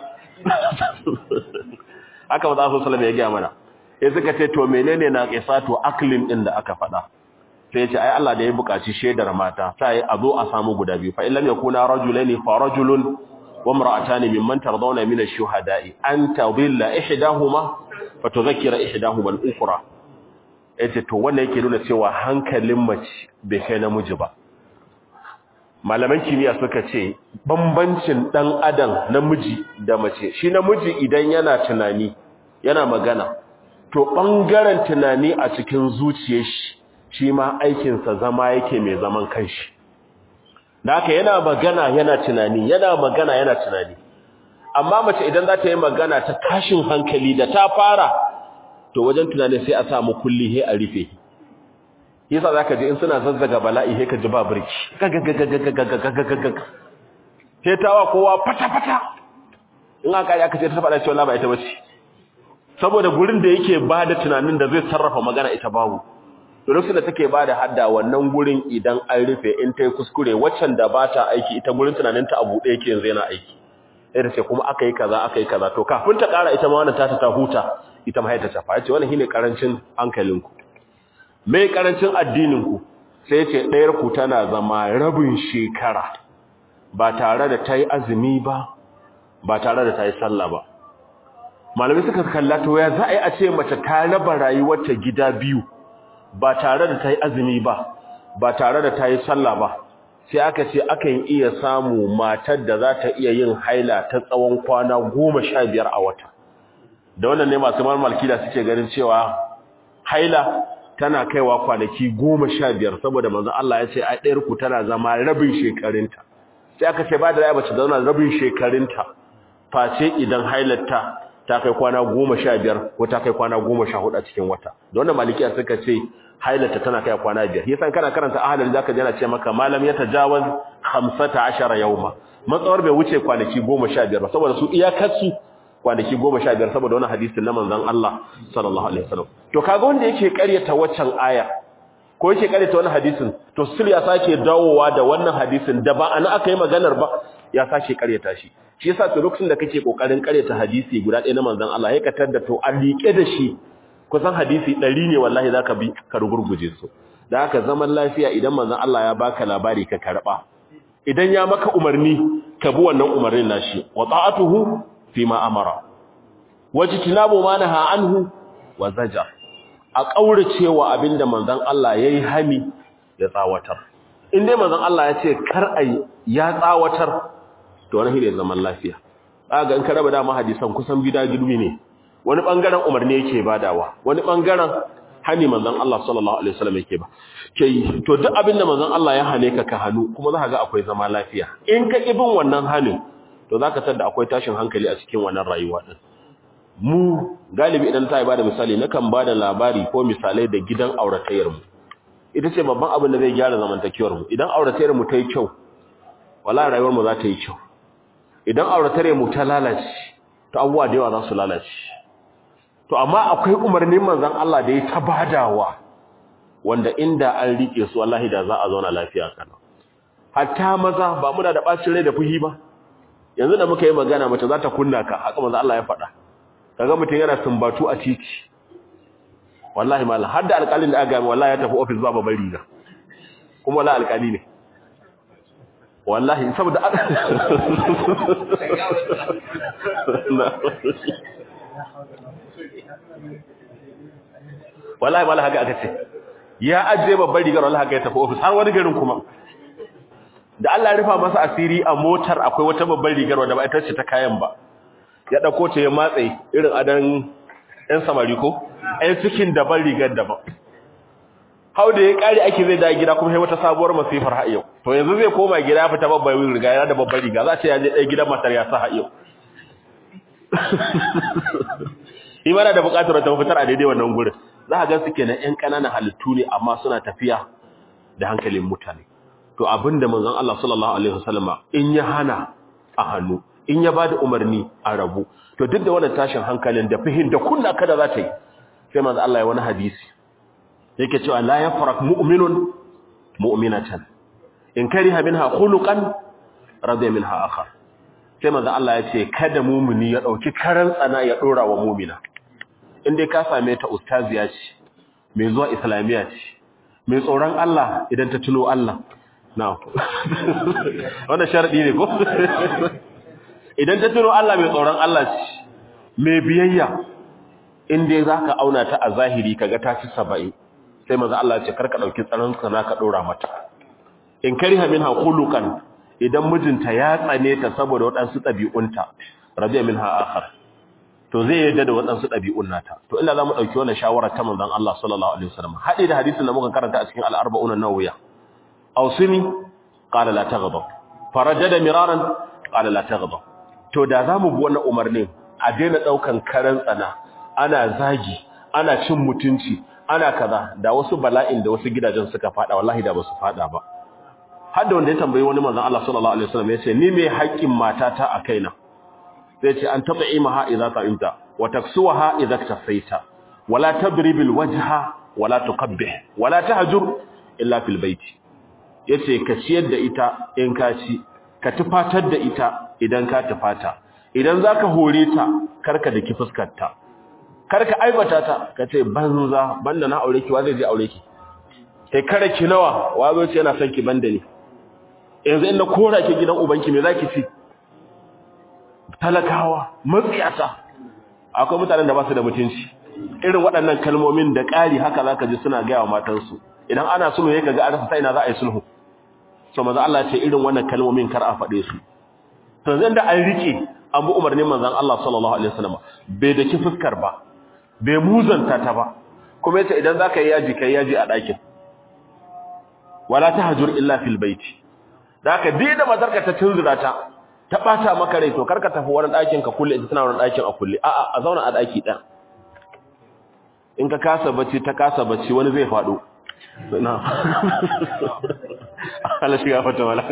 haka ba za su salama ya gaya mana ya suka ce to menene na qisatu aklin din da aka faɗa sai ya ce ai Allah da ya buƙaci shedar mata sai a zo a samu guda biyu fa illam yakuna rajulaini fa rajulun wa imra'atani mimman tardawna min ash-shuhada'i an tadilla ihdahuma fa tudhakkira ihdahuma al-ukhra yace to wannan yake nuna cewa hankalin mace bai kai namiji ba malaman kimiyya suka ce bambancin dan adam namiji da mace shi namiji idan yana tunani yana magana to bangaren tunani a cikin zuciyar shi shi ma aikin sa zama yake mai zaman kanshi da haka yana magana yana tunani yana magana yana tunani amma mace idan za ta yi magana ta tashin hankali da ta fara to wajen tunani sai a samu kulli he a rufe yasa zaka ji in suna zazzaga bala'i he ka ji ba burki sai tawa kowa fata fata in aka yi aka ce ta faɗa cewa la ba ita bace saboda gurin da yake bada tunanin da zai sarrafa magana ita babu to lokacin da take bada hadda wannan gurin idan an rufe in tayi kuskure waccan da bata aiki ita gurin tunanin ta abu ɗaya yake yanzu yana aiki sai ta ce kuma aka yi kaza aka yi kaza to kafin ta ƙara ita ma wannan ta ta huta ita ma haita ta fa yace wannan shine karancin hankalinku mai karancin addininku sai ce ɗayar ku tana zama rabin shekara ba tare da ta yi azumi ba ba tare da ta yi sallah ba malamai suka kalla to ya za a yi a ce mace ta raba rayuwarta gida biyu ba tare da ta yi azumi ba ba tare da ta yi sallah ba sai aka ce akan iya samu matar da za ta iya yin haila ta tsawon kwana goma sha biyar a wata da wannan ne masu malmalki da suke ganin cewa haila tana kaiwa kwanaki goma sha biyar saboda manzon Allah ya ce ai ɗayar ku tana zama rabin shekarunta sai aka ce ba da ya bace zauna rabin shekarunta face idan hailarta ta kai kwana goma sha biyar ko ta kai kwana goma sha hudu a cikin wata da wannan malikiya suka ce hailarta tana kai kwana biyar yasa kana karanta ahlul zaka ji yana ce maka malam ya tajawaz khamsata ashara yawma matsawar bai wuce kwanaki goma sha biyar ba saboda su iyakarsu kwanaki goma sha biyar saboda wani hadisin na manzon Allah sallallahu alaihi wasallam to kaga wanda yake ƙaryata waccan aya ko yake ƙaryata wannan hadisin to sul ya sake dawowa da wannan hadisin da ba ana aka yi maganar ba ya sake ƙaryata shi shi yasa to lokacin da kake kokarin ƙaryata hadisi guda ɗaya na manzon Allah ya katar da to an liƙe da shi kusan hadisi ɗari ne wallahi zaka bi ka rugurguje su da haka zaman lafiya idan manzon Allah ya baka labari ka karba idan ya maka umarni ka bi wannan umarnin nashi wa ta'atuhu fima amara wajtinabu ma naha anhu wa zajar a kauracewa abinda manzon Allah yayi hani ya tsawatar in dai manzon Allah ya ce kar ai ya tsawatar to wannan shine zaman lafiya kaga in ka raba da ma hadisan kusan bida girmi ne wani bangaren umarni yake badawa wani bangaren hani manzon Allah sallallahu alaihi wasallam yake ba kai to duk abin da manzon Allah ya hane ka ka hanu kuma zaka ga akwai zama lafiya in ka ibin wannan hanin to zaka tada akwai tashin hankali a cikin wannan rayuwa din mu galibi idan ta bada misali nakan bada labari ko misalai da gidan auratayyar mu ita ce babban abin da zai gyara zamantakewar mu idan auratayyar mu ta yi kyau wallahi rayuwar mu za ta yi kyau idan auratayyar mu ta lalace to abubuwa da yawa za su lalace to amma akwai umarnin manzon Allah da ya tabadawa wanda inda an rike su wallahi da za a zauna lafiya kana hatta maza ba muna da bacin rai da fuhi ba yanzu da muka yi magana mace za ta kunna ka haka manzon Allah ya faɗa kaga mutum yana sumbatu a titi wallahi mallan har da alƙalin da aka ga wallahi ya tafi office ba babban riga kuma wallahi alƙali ne wallahi saboda wallahi mallan haka aka ce ya ajiye babban rigar wallahi haka ya tafi office har wani garin kuma da Allah ya rufa masa asiri a motar akwai wata babban rigar wanda ba ita ce ta kayan ba ya dauko ta ya matsayi irin adan ɗan samari ko ɗan cikin daban rigar daban hau da ya kare ake zai da gida kuma sai wata sabuwar masifar har yau to yanzu zai koma gida ya fita babban riga yana da babban riga za ta yaje ɗaya gidan matar ya sa har yau imana da buƙatar ta fitar a daidai wannan gurin za ka ga su kenan ƴan ƙananan halittu ne amma suna tafiya da hankalin mutane to abinda manzon Allah sallallahu alaihi wasallama in ya hana a hannu in ya bada umarni a rabu to duk da wannan tashin hankalin da fihin da kunna kada za ta yi sai manzo Allah ya wani hadisi yake cewa la yafrak mu'minun mu'minatan in kariha minha khuluqan radiya minha akhar sai manzo Allah ya ce kada mu'mini ya dauki karan tsana ya dora wa mu'mina in dai ka same ta ustaziya ce mai zuwa islamiya ce mai tsoron Allah idan ta tuno Allah na'am wannan sharadi ne ko idan ta tuno Allah mai tsoron Allah ce mai biyayya in dai zaka auna ta a zahiri kaga ta ci saba'in sai manzo Allah ya ce karka dauki tsaron ka naka dora mata in kariha minha khuluqan idan mijinta ya tsane ta saboda wadansu dabi'unta radiya minha akhar to zai yadda da wadansu dabi'un nata to illa zamu dauki wannan shawara ta manzon Allah sallallahu alaihi wasallam hadi da hadisin da muka karanta a cikin al-arba'un an-nawawiyya awsimi qala la taghdab farajada miraran qala la taghdab to da zamu bi wannan umarnin a daina daukan karan tsana ana zagi ana cin mutunci ana kaza da wasu bala'in da wasu gidajen suka fada wallahi da basu fada ba har da wanda ya tambayi wani manzon Allah sallallahu alaihi wasallam yace ni me haƙƙin matata a kaina sai ce an tat'imaha idza ta'imta wa taksuha idza tafaita wala tadribil wajha wala tuqabbih wala tahjur illa fil bait yace ka ciyar da ita in ka ci ka tufatar da ita idan ka tufata idan zaka hore ta karka da ki fuskarta karka aibata ta kace banza banda na aure ki wa zai je aure ki kai kare ki nawa wazo ce yana son ki banda ne yanzu in na kora ki gidan ubanki me zaki ci talakawa matsiyata akwai mutanen da ba su da mutunci irin waɗannan kalmomin da ƙari haka zaka ji suna ga wa matansu idan ana sulhu yake ga arsa sai ina za a yi sulhu so manzo Allah ce irin wannan kalmomin kar a faɗe su to zan da an rike an bi umarnin manzon Allah sallallahu alaihi wasallam bai da ki fuskar ba bai muzanta ta ba kuma yace idan zaka yi yaji kai yaji a ɗakin wala tahjur illa fil baiti zaka da matarka ta tunzura ta ta bata maka rai to karka tafi wurin ɗakin ka kulle ita tana wurin ɗakin a kulle a'a a zauna a ɗaki ɗan in ka kasa bacci ta kasa bacci wani zai faɗo na Allah shiga fata wala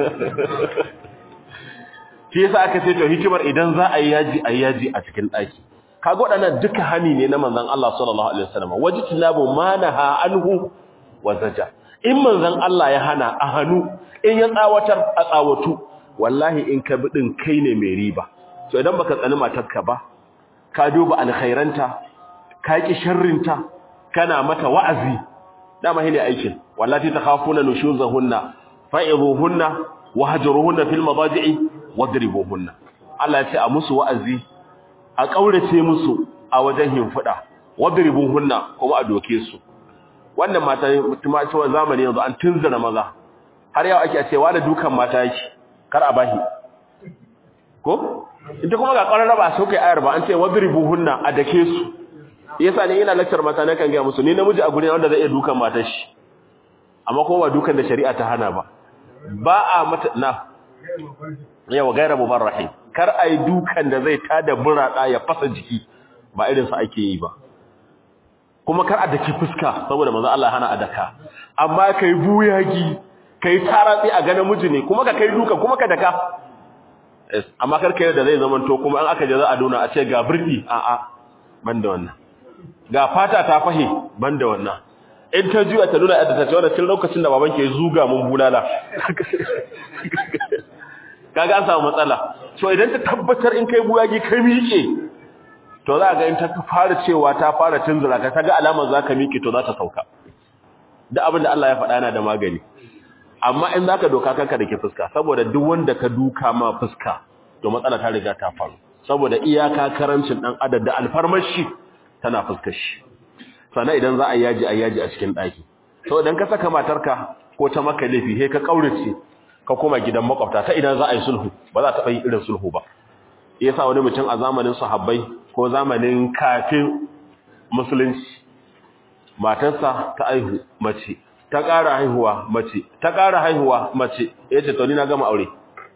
shi yasa aka ce to hikimar idan za a yi yaji a yaji a cikin ɗaki kaga waɗannan duka hani ne na manzon Allah sallallahu alaihi wasallam wajtinabu manaha anhu wa zaja in manzon Allah ya hana a hanu in ya tsawatar a tsawatu wallahi in ka bidin kai ne mai riba to idan baka tsani matarka ba ka duba alkhairanta ka ki sharrinta kana mata wa'azi dama hine aikin wallahi takhafuna nushuzahunna fa'iruhunna wahjuruhunna fil madaji'i wadribuhunna Allah ya ce a musu wa'azi a kaurace musu a wajen hinfuda wadribuhunna kuma a doke su wannan mata mutuma cewa zamani yanzu an tunzura maza har yau ake cewa da dukan mata yake kar a bahi ko ita kuma ga ƙwararra ba a sauke ayar ba an ce wadribuhunna a dake su yasa ne ina lecture mata na kan ga musu ni namiji a gurin wanda zai iya dukan matar shi amma kuma ba dukan da shari'a ta hana ba ba a mata na yawa gaira mubarrahi kar ai dukan da zai tada burada ya fasa jiki ba irin sa ake yi ba kuma kar a daki fuska saboda manzo Allah hana a daka amma kai buyagi kai taratsi a ga namiji ne kuma ka kai duka kuma ka daka amma kar kai da zai zamanto kuma an aka je za a dona a ce ga birdi a a banda wannan ga fata ta fahe banda wannan in ta juya ta nuna yadda ta ce wannan tun lokacin da baban ke zuga mun bulala kaga an samu matsala so idan ta tabbatar in kai buyagi kai miƙe to za ga in ta fara cewa ta fara tunzura ka ta ga alamar za ka miƙe to za ta sauka duk abin da Allah ya faɗa yana da magani amma in zaka doka kanka da ke fuska saboda duk wanda ka duka ma fuska to matsala ta riga ta faru saboda iyaka karancin dan adad da alfarmar shi tana fuskar shi sannan idan za a yaji a yaji a cikin daki to idan ka saka matarka ko ta maka laifi sai ka kaurace ka koma gidan makwabta ta idan za a yi sulhu ba za ta yi irin sulhu ba yasa wani mutum a zamanin sahabbai ko zamanin kafin musulunci matarsa ta aihu mace ta ƙara haihuwa mace ta ƙara haihuwa mace yace to ni na gama aure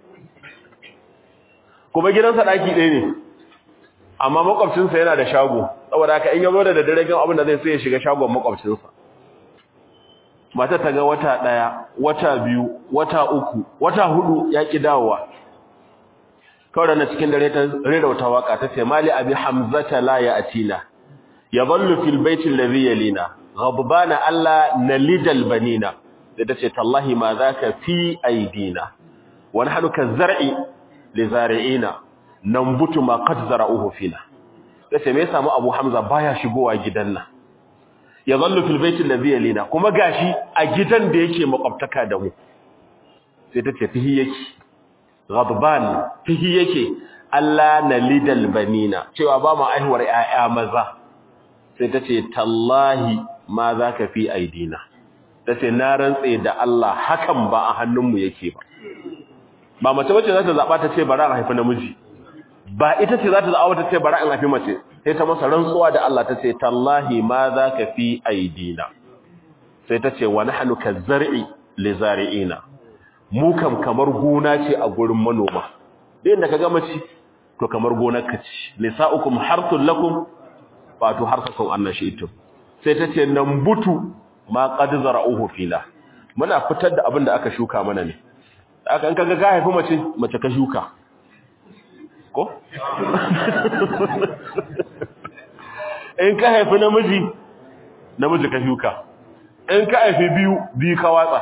kuma gidansa daki ɗaya ne amma makwabcinsa yana da shago saboda haka in yabo da daddare gan abin da zai sai ya shiga shagon makwabcinsa mata ta ga wata ɗaya wata biyu wata uku wata hudu ya ki dawowa kawai na cikin dare ta rera wata waka ta ce mali abi hamzata la ya atina yadhallu fil baiti alladhi yalina ghadbana alla nalidal banina da tace tallahi ma zaka fi aidina wa nahnu kazar'i li zari'ina nambutu ma qad zara'uhu fina tace me yasa mu Abu Hamza baya shigowa gidan nan yadhallu fil baiti alladhi yalina kuma gashi a gidan da yake makwabtaka da mu sai tace fihi yake ghadban fihi yake alla nalidal banina cewa ba mu aihuwar 'ya'ya maza sai tace tallahi ma za ka fi aidina ta ce na rantse da Allah hakan ba a hannunmu yake ba ba mace wacce za ta zaɓa ta ce bara a haifi namiji ba ita ce za ta zaɓa ta ce bara in haifi mace sai ta masa rantsuwa da Allah ta ce tallahi ma za ka fi aidina sai ta ce wani hannu ka zar'i li zari'ina mu kam kamar gona ce a gurin manoma ɗin da ka ga mace to kamar gonar ka ce nisa'ukum harthun lakum wato harsakum annashitum sai ta ce nan butu ma qad zara'uhu fila muna fitar da abin da aka shuka mana ne aka an kaga ka haifi mace mace ka shuka ko in ka haifi namiji namiji ka shuka in ka haifi biyu biyu ka watsa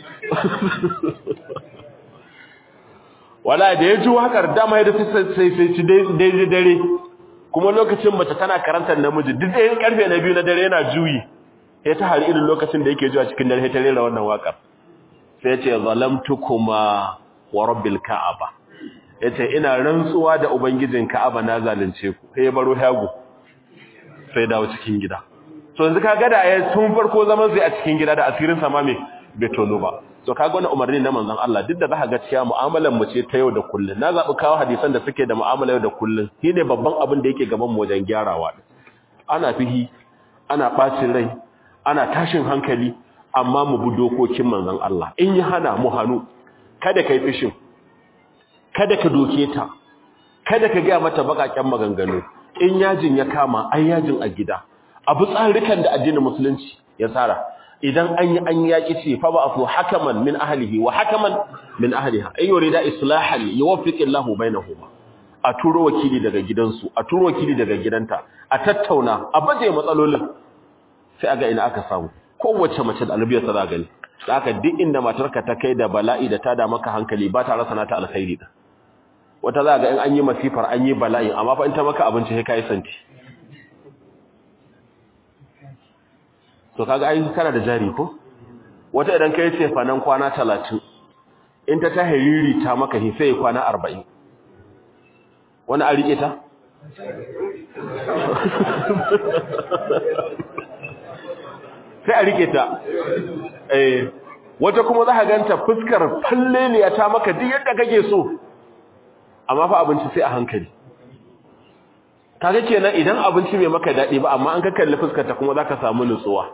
wala da ya ji wakar dama ya da sai sai ci daidai dare kuma lokacin mace tana karantar namiji duk da karfe na biyu na dare yana juyi sai ta hari irin lokacin da yake zuwa cikin dare ta rera wannan wakar sai ya ce zalamtukuma wa rabbil ka'aba yace ina rantsuwa da ubangijin ka'aba na zalunce ku sai ya baro hagu sai dawo cikin gida so yanzu kaga da ya tun farko zaman sai a cikin gida da asirin sa ma me bai tono ba so kaga wannan umarni na manzon Allah duk da zaka ga cewa mu'amalar mu ce ta yau da kullun na zabi kawo hadisan da suke da mu'amala yau da kullun shine babban abin da yake gaban mu wajen gyarawa ana fihi ana bacin rai ana tashin hankali amma mu bi dokokin manzon Allah in yi hana mu hanu kada kai fishin kada ka doke ta kada ka ga mata bakakken maganganu in yajin ya kama ai yajin a gida abu tsarikan da addinin musulunci ya tsara idan an yi an yaki ce fa ba'athu hakaman min ahlihi wa hakaman min ahliha ay yurida islahan yuwaffiqillahu bainahuma a turo wakili daga gidansu a turo wakili daga gidanta a tattauna a baje matsalolin sai aga ina aka samu kowace mace da albiyar ta gani haka duk inda matarka ta kai da bala'i da ta da maka hankali ba ta rasa nata alkhairi da wata za ga in an yi masifar an yi bala'i amma fa in ta maka abinci sai kai santi to kaga ai kana da jari ko wata idan kai ce fanan kwana talatin in ta ta hariri ta maka hi sai kwana arba'in wani a rike ta sai a rike ta eh wata kuma za ka ganta fuskar falle ne ta maka duk yadda kake so amma fa abinci sai a hankali kaga kenan idan abinci bai maka dadi ba amma an ka kalli fuskar ta kuma zaka samu nutsuwa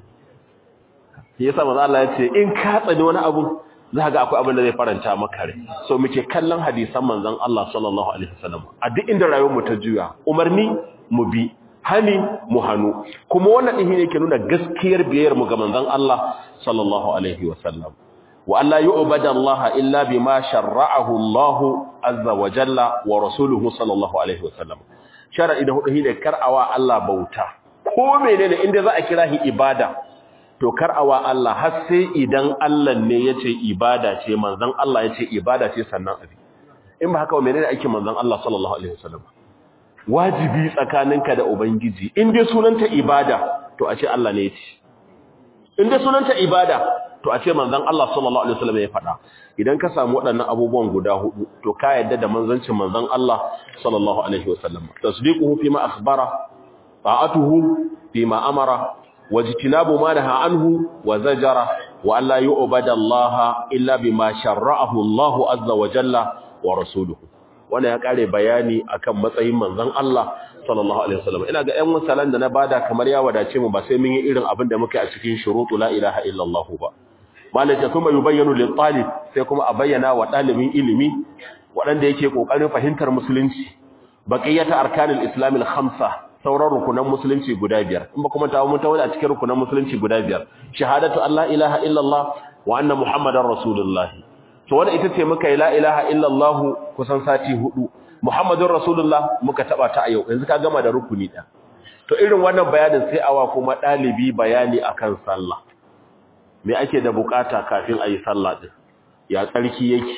yasa manzo Allah ya ce in ka tsani wani abu za ga akwai abin da zai faranta maka rai so muke kallon hadisan manzon Allah sallallahu alaihi wasallam a duk inda rayuwar mu ta juya umarni mu bi hani mu hanu kuma wannan din ne yake nuna gaskiyar biyayyar mu ga manzon Allah sallallahu alaihi wasallam wa alla yu'bada Allah illa bima shar'ahu Allah azza wa jalla wa rasuluhu sallallahu alaihi wasallam shar'i da hudu ne karawa Allah bauta ko menene inda za a kira shi ibada to karawa Allah har sai idan Allah ne yace ibada ce manzon Allah yace ibada ce sannan abi in ba haka ba menene aikin manzon Allah sallallahu alaihi wasallam wajibi tsakaninka da ubangiji in dai sunanta ibada to a ce Allah ne yace in dai sunanta ibada to a ce manzon Allah sallallahu alaihi wasallam ya faɗa idan ka samu waɗannan abubuwan guda hudu to ka yadda da manzancin manzon Allah sallallahu alaihi wasallam tasdiquhu fima akhbara ta'atuhu fima amara wajtinabu ma naha anhu wa zajara wa alla yu'bada Allah illa bima shar'ahu Allah azza wa jalla wa rasuluhu wannan ya kare bayani akan matsayin manzon Allah sallallahu alaihi wasallam ina ga ƴan misalan da na bada kamar ya wadace mu ba sai mun yi irin abin da muke a cikin shurutu la ilaha illa Allah ba malaka kuma yubayyanu lil talib sai kuma a bayyana wa dalibin ilimi waɗanda yake kokarin fahimtar musulunci baqiyatu arkanil islamil khamsa sauran rukunan musulunci guda biyar in ba kuma tawo mun tawo a cikin rukunan musulunci guda biyar shahadatu alla ilaha illa Allah wa anna muhammadar rasulullah to wannan ita ce muka yi la ilaha illa Allah kusan sati hudu muhammadur rasulullah muka taba ta a yau yanzu ka gama da rukuni ɗaya to irin wannan bayanin sai awa kuma dalibi bayani akan sallah me ake da bukata kafin ayi sallah din ya tsarki yake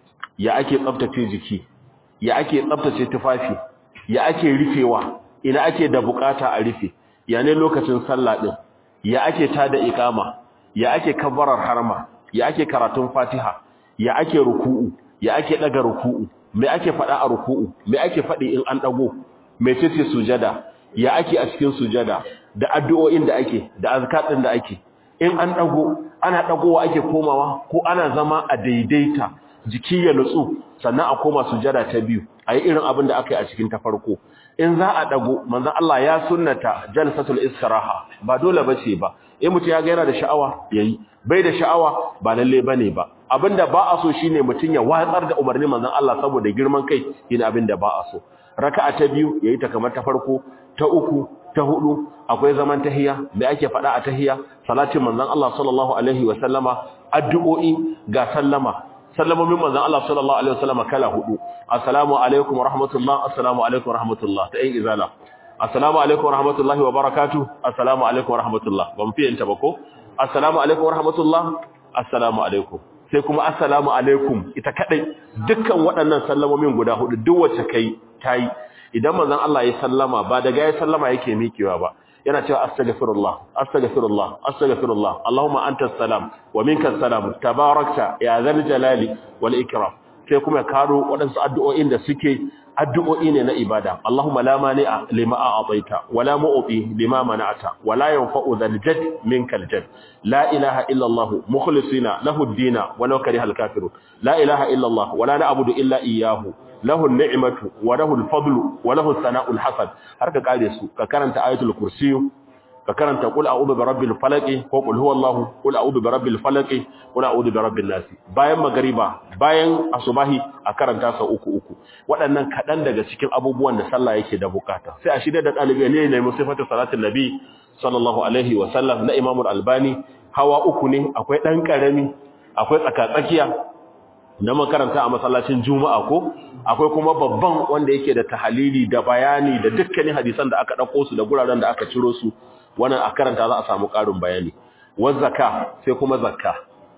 ya ake tsaftace jiki ya ake tsaftace tufafi ya ake rufewa ina ake da bukata a rufe ya ne lokacin sallah din ya ake tada iqama ya ake kabbarar harma ya ake karatun fatiha ya ake ruku'u ya ake daga ruku'u me ake fada a ruku'u me ake fadi in an dago mecece sujada ya ake a cikin sujada da addu'o'in da ake da azkar din da ake in an dago ana dagowa ake komawa ko ana zama a daidaita jiki ya nutsu sannan a koma sujada ta biyu ayi irin abin da aka yi a cikin ta farko in za a dago manzon Allah ya sunnata jalsatul istiraha ba dole bace ba in mutum ya ga yana da sha'awa yayi bai da sha'awa ba lalle bane ba abinda ba a so shine mutum ya watsar da umarnin manzon Allah saboda girman kai yin abinda ba a so raka'a ta biyu yayi ta kamar ta farko ta uku ta hudu akwai zaman tahiyya da ake fada a tahiyya salatin manzon Allah sallallahu alaihi wa sallama addu'o'i ga sallama sallamomin manzon Allah sallallahu alaihi wa sallama kala hudu assalamu alaikum wa rahmatullah assalamu alaikum wa rahmatullah ta yin izala assalamu alaikum wa rahmatullahi wa barakatuh assalamu alaikum wa rahmatullah ban fiye ta ba ko assalamu alaikum wa rahmatullah assalamu alaikum sai kuma assalamu alaikum ita kadai dukkan waɗannan sallamomin guda hudu duk wacce kai tayi idan manzon Allah ya sallama ba daga ya sallama yake mikewa ba yana cewa astaghfirullah astaghfirullah astaghfirullah allahumma antas salam wa minkas salam tabarakta ya zal jalali wal ikram sai kuma karo waɗansu addu'o'in da suke addu'o'i ne na ibada allahumma la mani'a lima a'taita wa la mu'ti lima mana'ta wa la yanfa'u dhal jadd minkal jadd la ilaha illa allah mukhlisina lahu ad-din wa law karihal kafirun la ilaha illa allah wa la na'budu illa iyyahu lahu an-ni'matu wa lahu al-fadlu wa lahu as-sana'u al-hasan har ka kare su ka karanta ayatul kursiy ka karanta qul a'udhu bi rabbil falaq ko qul huwallahu qul a'udhu bi rabbil falaq qul a'udhu bi rabbin nas bayan magriba bayan asubahi a karanta sa uku uku waɗannan kadan daga cikin abubuwan da sallah yake da bukata sai a shirye da dalibi ne ne musifatu salatin nabi sallallahu alaihi wa sallam na imamul albani hawa uku ne akwai dan karami akwai tsakatsakiya na makaranta a masallacin juma'a ko akwai kuma babban wanda yake da tahalili da bayani da dukkanin hadisan da aka dauko su da guraren da aka ciro su wannan a karanta za a samu karin bayani wa zakka sai kuma zakka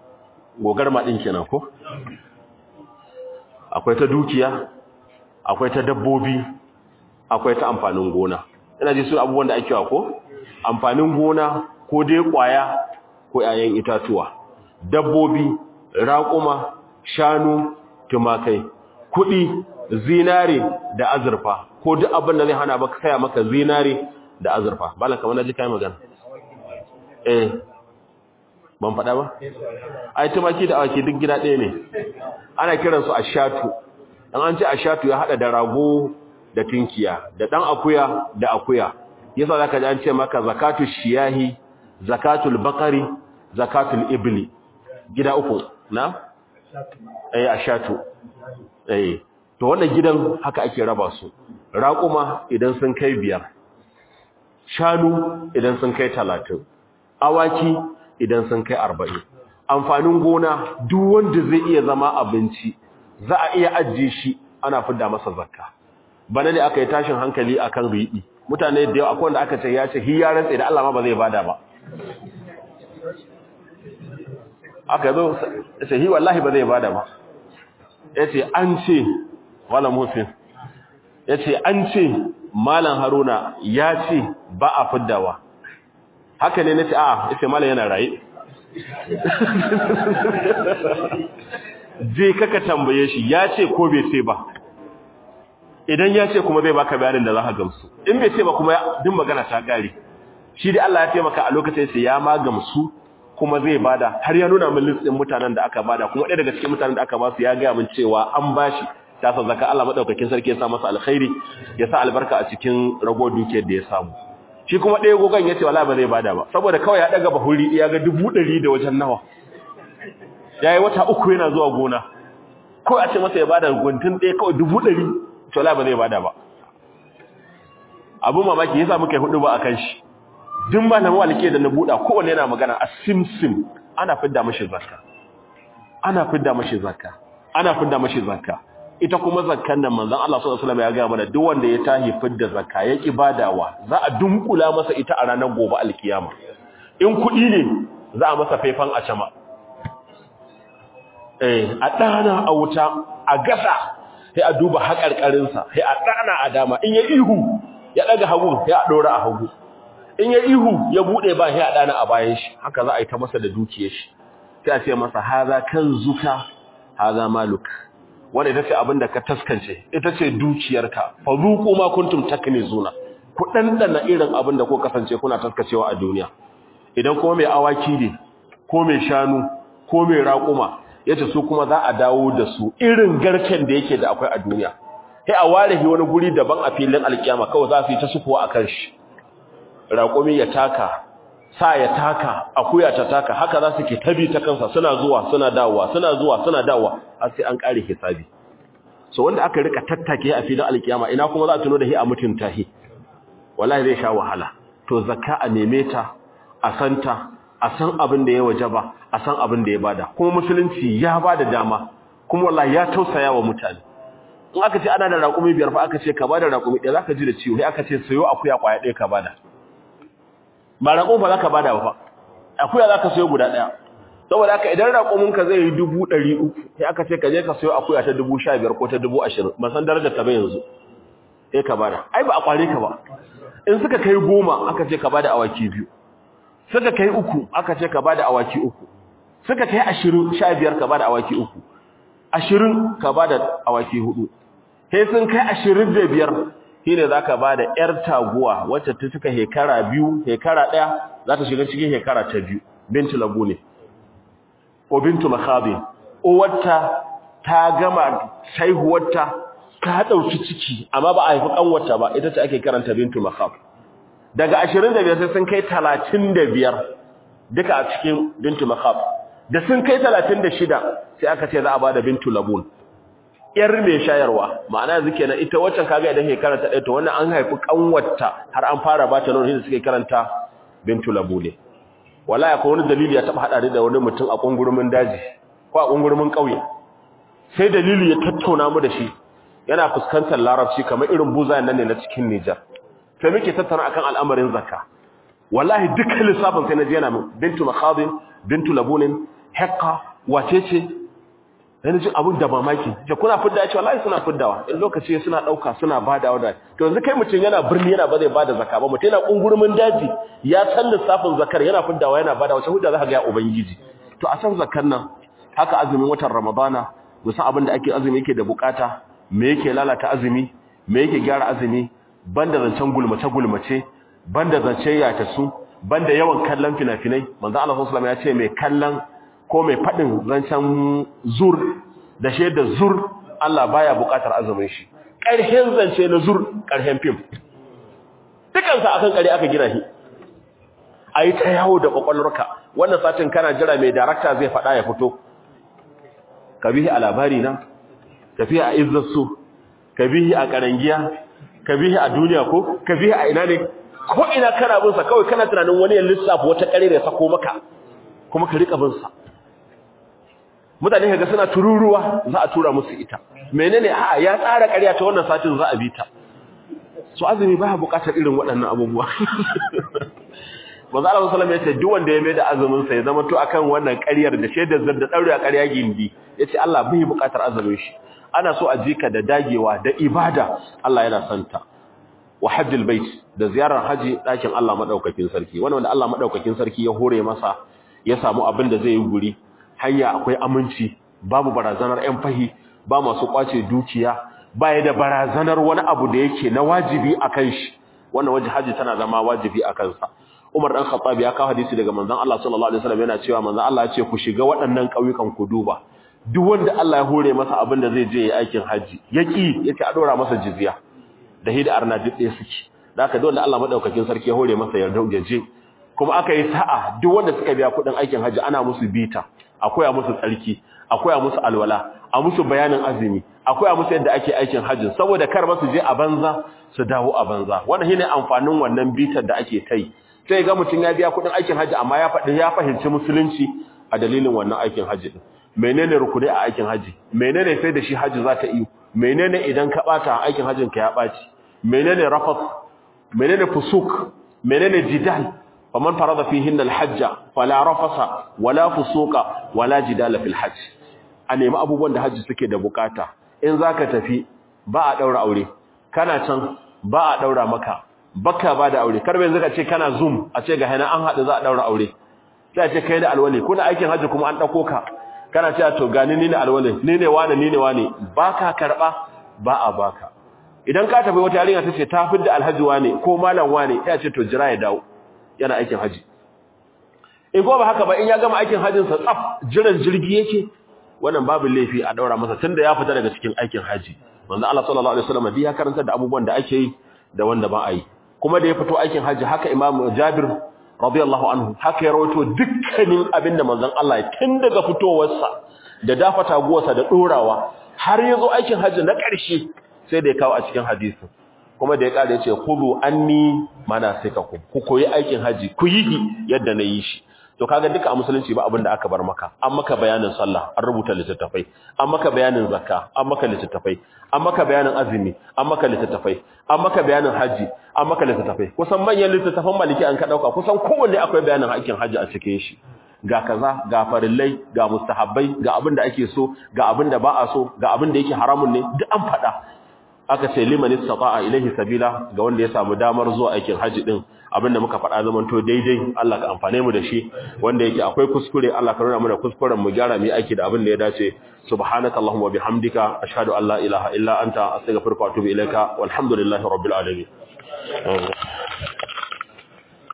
gogarma din kenan ko akwai ta dukiya akwai ta dabbobi akwai ta amfanin gona ina ji su abubuwan da ake wa ko amfanin gona ko dai kwaya ko yayan itatuwa dabbobi raƙuma shanu tumakai kudi zinare da azurfa ko duk abin da zai hana baka saya maka zinare da azurfa bala kamar naji kai magana eh ban faɗa ba ai tumaki da awaki duk gida ɗaya ne ana kiran su ashatu dan an ce ashatu ya hada da rago da tinkiya da dan akuya da akuya yasa zaka ji an ce maka zakatu shiyahi zakatul baqari zakatul ibli gida uku na eh ashatu eh to wannan gidan haka ake raba su raquma idan sun kai biyar shanu idan sun kai talatin awaki idan sun kai arba'in amfanin gona duk wanda zai iya zama abinci za a iya ajiye shi ana fidda masa zakka bana ne aka yi tashin hankali akan riɗi mutane da yawa akwai wanda aka ce ya ce hi ya rantsa da Allah ma ba zai bada ba aka zo sai hi wallahi ba zai bada ba yace an ce wala musin yace an ce malam Haruna ya ce ba a fiddawa haka ne nace a'a yace malam yana raye je kaka tambaye shi ya ce ko bai ce ba idan ya ce kuma zai baka bayanin da za ka gamsu in bai ce ba kuma din magana ta kare shi dai Allah ya taimaka a lokacin sai ya ma gamsu kuma zai bada har ya nuna min listin mutanen da aka bada kuma ɗaya daga cikin mutanen da aka ba su ya ga min cewa an bashi ta san zaka Allah madaukakin sarki ya sa masa alkhairi ya sa albarka a cikin rago dukiyar da ya samu shi kuma ɗaya gogon yace wallahi ba zai bada ba saboda kawai ya daga bahuri ya ga dubu ɗari da wajen nawa yayi wata uku yana zuwa gona ko a ce masa ya bada guntun ɗaya kawai dubu ɗari to wallahi ba zai bada ba abu mamaki yasa muka yi hudu ba akan shi duk malamin walike da na buɗa kowanne yana magana a simsim ana fidda mashi zakka ana fidda mashi zakka ana fidda mashi zakka ita kuma zakkan nan manzon Allah sallallahu alaihi wasallam ya ga mana duk wanda ya tahi fidda zakka ya kibadawa za a dunkula masa ita a ranar gobe alkiyama in kudi ne za a masa faifan a cama eh a dana a wuta a gasa sai a duba hakarkarin sa sai a dana a dama in ya ihu ya daga hagu sai a dora a hagu in ya ihu ya bude ba sai a dana a bayan shi haka za a yi ta masa da dukiyar shi sai a ce masa haza kanzuka haza maluk wanda ita ce abin da ka taskance ita ce dukiyarka fa zuqu ma kuntum taknizuna ku dandana irin abin da ko kasance kuna taskacewa a duniya idan kuma mai awaki ne ko mai shanu ko mai raƙuma yace su kuma za a dawo da su irin garken da yake da akwai a duniya sai a ware wani guri daban a filin alkiyama kawai za su yi ta sufuwa akan shi raƙumi ya taka sa ya taka akuya ta taka haka za su ke tabi ta kansa suna zuwa suna dawowa suna zuwa suna dawowa har sai an kare hisabi so wanda aka rika tattake a filin alkiyama ina kuma za a tuno da hi a mutunta hi wallahi zai sha wahala to zakka a neme ta a santa a san abin da ya wajaba a san abin da ya bada kuma musulunci ya bada dama kuma wallahi ya tausaya wa mutane in aka ce ana da raƙumi biyar fa aka ce ka bada raƙumi ɗaya zaka ji da ciwo sai aka ce sayo akuya kwaya ɗaya ka bada ba raƙon ba za ka bada ba akuya za ka sayo guda ɗaya saboda haka idan raƙominka zai yi dubu ɗari uku sai aka ce ka je ka sayo akuya ta dubu sha biyar ko ta dubu ashirin ban san darajar ta ba yanzu sai ka bada ai ba a kware ka ba in suka kai goma aka ce ka bada awaki biyu suka kai uku aka ce ka bada awaki uku suka kai ashirin sha biyar ka bada awaki uku ashirin ka bada awaki hudu sai sun kai ashirin da biyar shine zaka bada yar taguwa wacce ta suka hekara biyu hekara daya za ta shiga cikin hekara ta biyu bintu labune ko bintu makhabi uwarta ta gama haihuwarta ta dauki ciki amma ba a haifi kanwarta ba ita ce ake karanta bintu makhab daga ashirin da biyar sai sun kai talatin da biyar duka a cikin bintu makhab da sun kai talatin da shida sai aka ce za a bada bintu labun yar mai shayarwa ma'ana yanzu kenan ita waccan kaga idan ke karanta ɗaya to wannan an haifi kanwarta har an fara ba ta nono da suke karanta bintu labule wallahi akwai wani dalili ya taba hada da wani mutum a kungurumin daji ko a kungurumin kauye sai dalili ya tattauna mu da shi yana fuskantar larabci kamar irin buzayen nan ne na cikin Niger sai muke tattauna akan al'amarin zakka wallahi dukkan lissafin sai na ji yana bintu makhadin bintu labunin haqqa wace ce sai ji abun da mamaki ce kuna fidda ce wallahi suna fiddawa in lokaci suna dauka suna badawa da to yanzu kai mutun yana birni yana ba zai bada zakka ba mutun yana kungurumin daji ya san lissafin zakar yana fiddawa yana badawa wace hujja zaka ga ya ubangiji to a san zakar nan haka azumin watan ramadana musan abin da ake azumi yake da bukata me yake lalata azumi me yake gyara azumi banda zancen gulmace gulmace banda zance yata su banda yawan kallon fina-finai manzo Allah sallallahu alaihi wasallam ya ce mai kallon ko mai fadin zancen zur da shaidar zur Allah baya buƙatar azumin shi ƙarhen zance na zur ƙarhen fim dukansa akan ƙari aka gina shi ayi ta yawo da kwakwalwarka wannan satin kana jira mai darakta zai faɗa ya fito ka bihi a labari na ka bihi a izzarsu ka bihi a karangiya ka bihi a duniya ko ka bihi a ina ne ko ina kana bin sa kawai kana tunanin wani ya lissafa wata ƙare da ya sako maka kuma ka rika bin sa mutane kaga suna tururuwa za a tura musu ita menene a'a ya tsara ƙarya ta wannan satin za a bi ta so azumi ba buƙatar irin waɗannan abubuwa manzo Allah sallallahu alaihi wasallam yace duk wanda ya mai da azumin sa ya zama to akan wannan ƙaryar da shedar da daure a ƙarya gindi yace Allah bai buƙatar azumin shi ana so a jika da dagewa da ibada Allah yana santa wa hajjul bait da ziyarar haji dakin Allah madaukakin sarki wannan wanda Allah madaukakin sarki ya hore masa ya samu abin da zai yi guri hanya akwai aminci babu barazanar ƴan fahi ba masu kwace dukiya ba ya da barazanar wani abu da yake na wajibi akan shi wannan waje haji tana zama wajibi akan sa Umar dan Khattab ya kawo hadisi daga manzon Allah sallallahu alaihi wasallam yana cewa manzon Allah ya ce ku shiga waɗannan ƙauyukan ku duba duk wanda Allah ya hore masa abin da zai je yi aikin haji yaki yace a dora masa jizya da hida arna duk ɗaya suke da haka duk wanda Allah madaukakin sarki ya hore masa yarda ya je kuma aka yi sa'a duk wanda suka biya kuɗin aikin haji ana musu bita akwai a musu tsarki akwai a musu alwala a musu bayanin azumi akwai a musu yadda ake aikin hajji saboda kar ba su je a banza su dawo a banza wannan shine amfanin wannan bitar da ake kai sai ga mutun ya biya kudin aikin hajji amma ya faɗi ya fahimci musulunci a dalilin wannan aikin hajji din menene rukuni a aikin hajji menene sai da shi hajji za ta yi menene idan ka bata aikin hajjin ka ya baci menene rafat menene fusuk menene jidal faman farada fihin alhajja fala rafasa wala fusuqa wala jidala fil hajj a nemi abubuwan da hajji suke da bukata in zaka tafi ba a daura aure kana can ba a daura maka baka ba da aure karbe yanzu ka ce kana zoom a ce ga hana an hadu za a daura aure sai a ce kai da alwali kuna aikin hajji kuma an dauko ka kana cewa to gani ni ne alwali ni ne wani ni ne wani baka karba ba a baka idan ka tafi wata yarinya tace ta fidda alhaji wani ko malam wani sai a ce to jira ya dawo yana aikin haji in ko ba haka ba in ya gama aikin hajin sa tsaf jiran jirgi yake wannan babu laifi a daura masa tunda ya fita daga cikin aikin haji manzo Allah sallallahu alaihi wasallam ya karanta da abubuwan da ake yi da wanda ba a yi kuma da ya fito aikin haji haka Imam Jabir radiyallahu anhu haka ya rawaito dukkanin abinda manzon Allah ya tun daga fitowarsa da dafa taguwarsa da dorawa har yazo aikin haji na ƙarshe sai da ya kawo a cikin hadisin kuma da ya kare yace khulu anni manasikakum ku koyi aikin haji ku yi yadda na yi shi to kaga duka a musulunci ba abin da aka bar maka an maka bayanin sallah an rubuta littattafai an maka bayanin zakka an maka littattafai an maka bayanin azumi an maka littattafai an maka bayanin haji an maka littattafai kusan manyan littattafan maliki an ka dauka kusan kowanne akwai bayanin aikin haji a cikin shi ga kaza ga farillai ga mustahabbai ga abin da ake so ga abin da ba a so ga abin da yake haramun ne duk an faɗa aka ce liman istata'a ilaihi sabila ga wanda ya samu damar zuwa aikin haji din abinda muka faɗa zaman to daidai Allah ka amfane mu da shi wanda yake akwai kuskure Allah ka nuna mana kuskuren mu gyara mu aiki da abin da ya dace subhanakallahumma wa bihamdika ashhadu an la ilaha illa anta astaghfiruka wa atubu ilaika walhamdulillahi rabbil alamin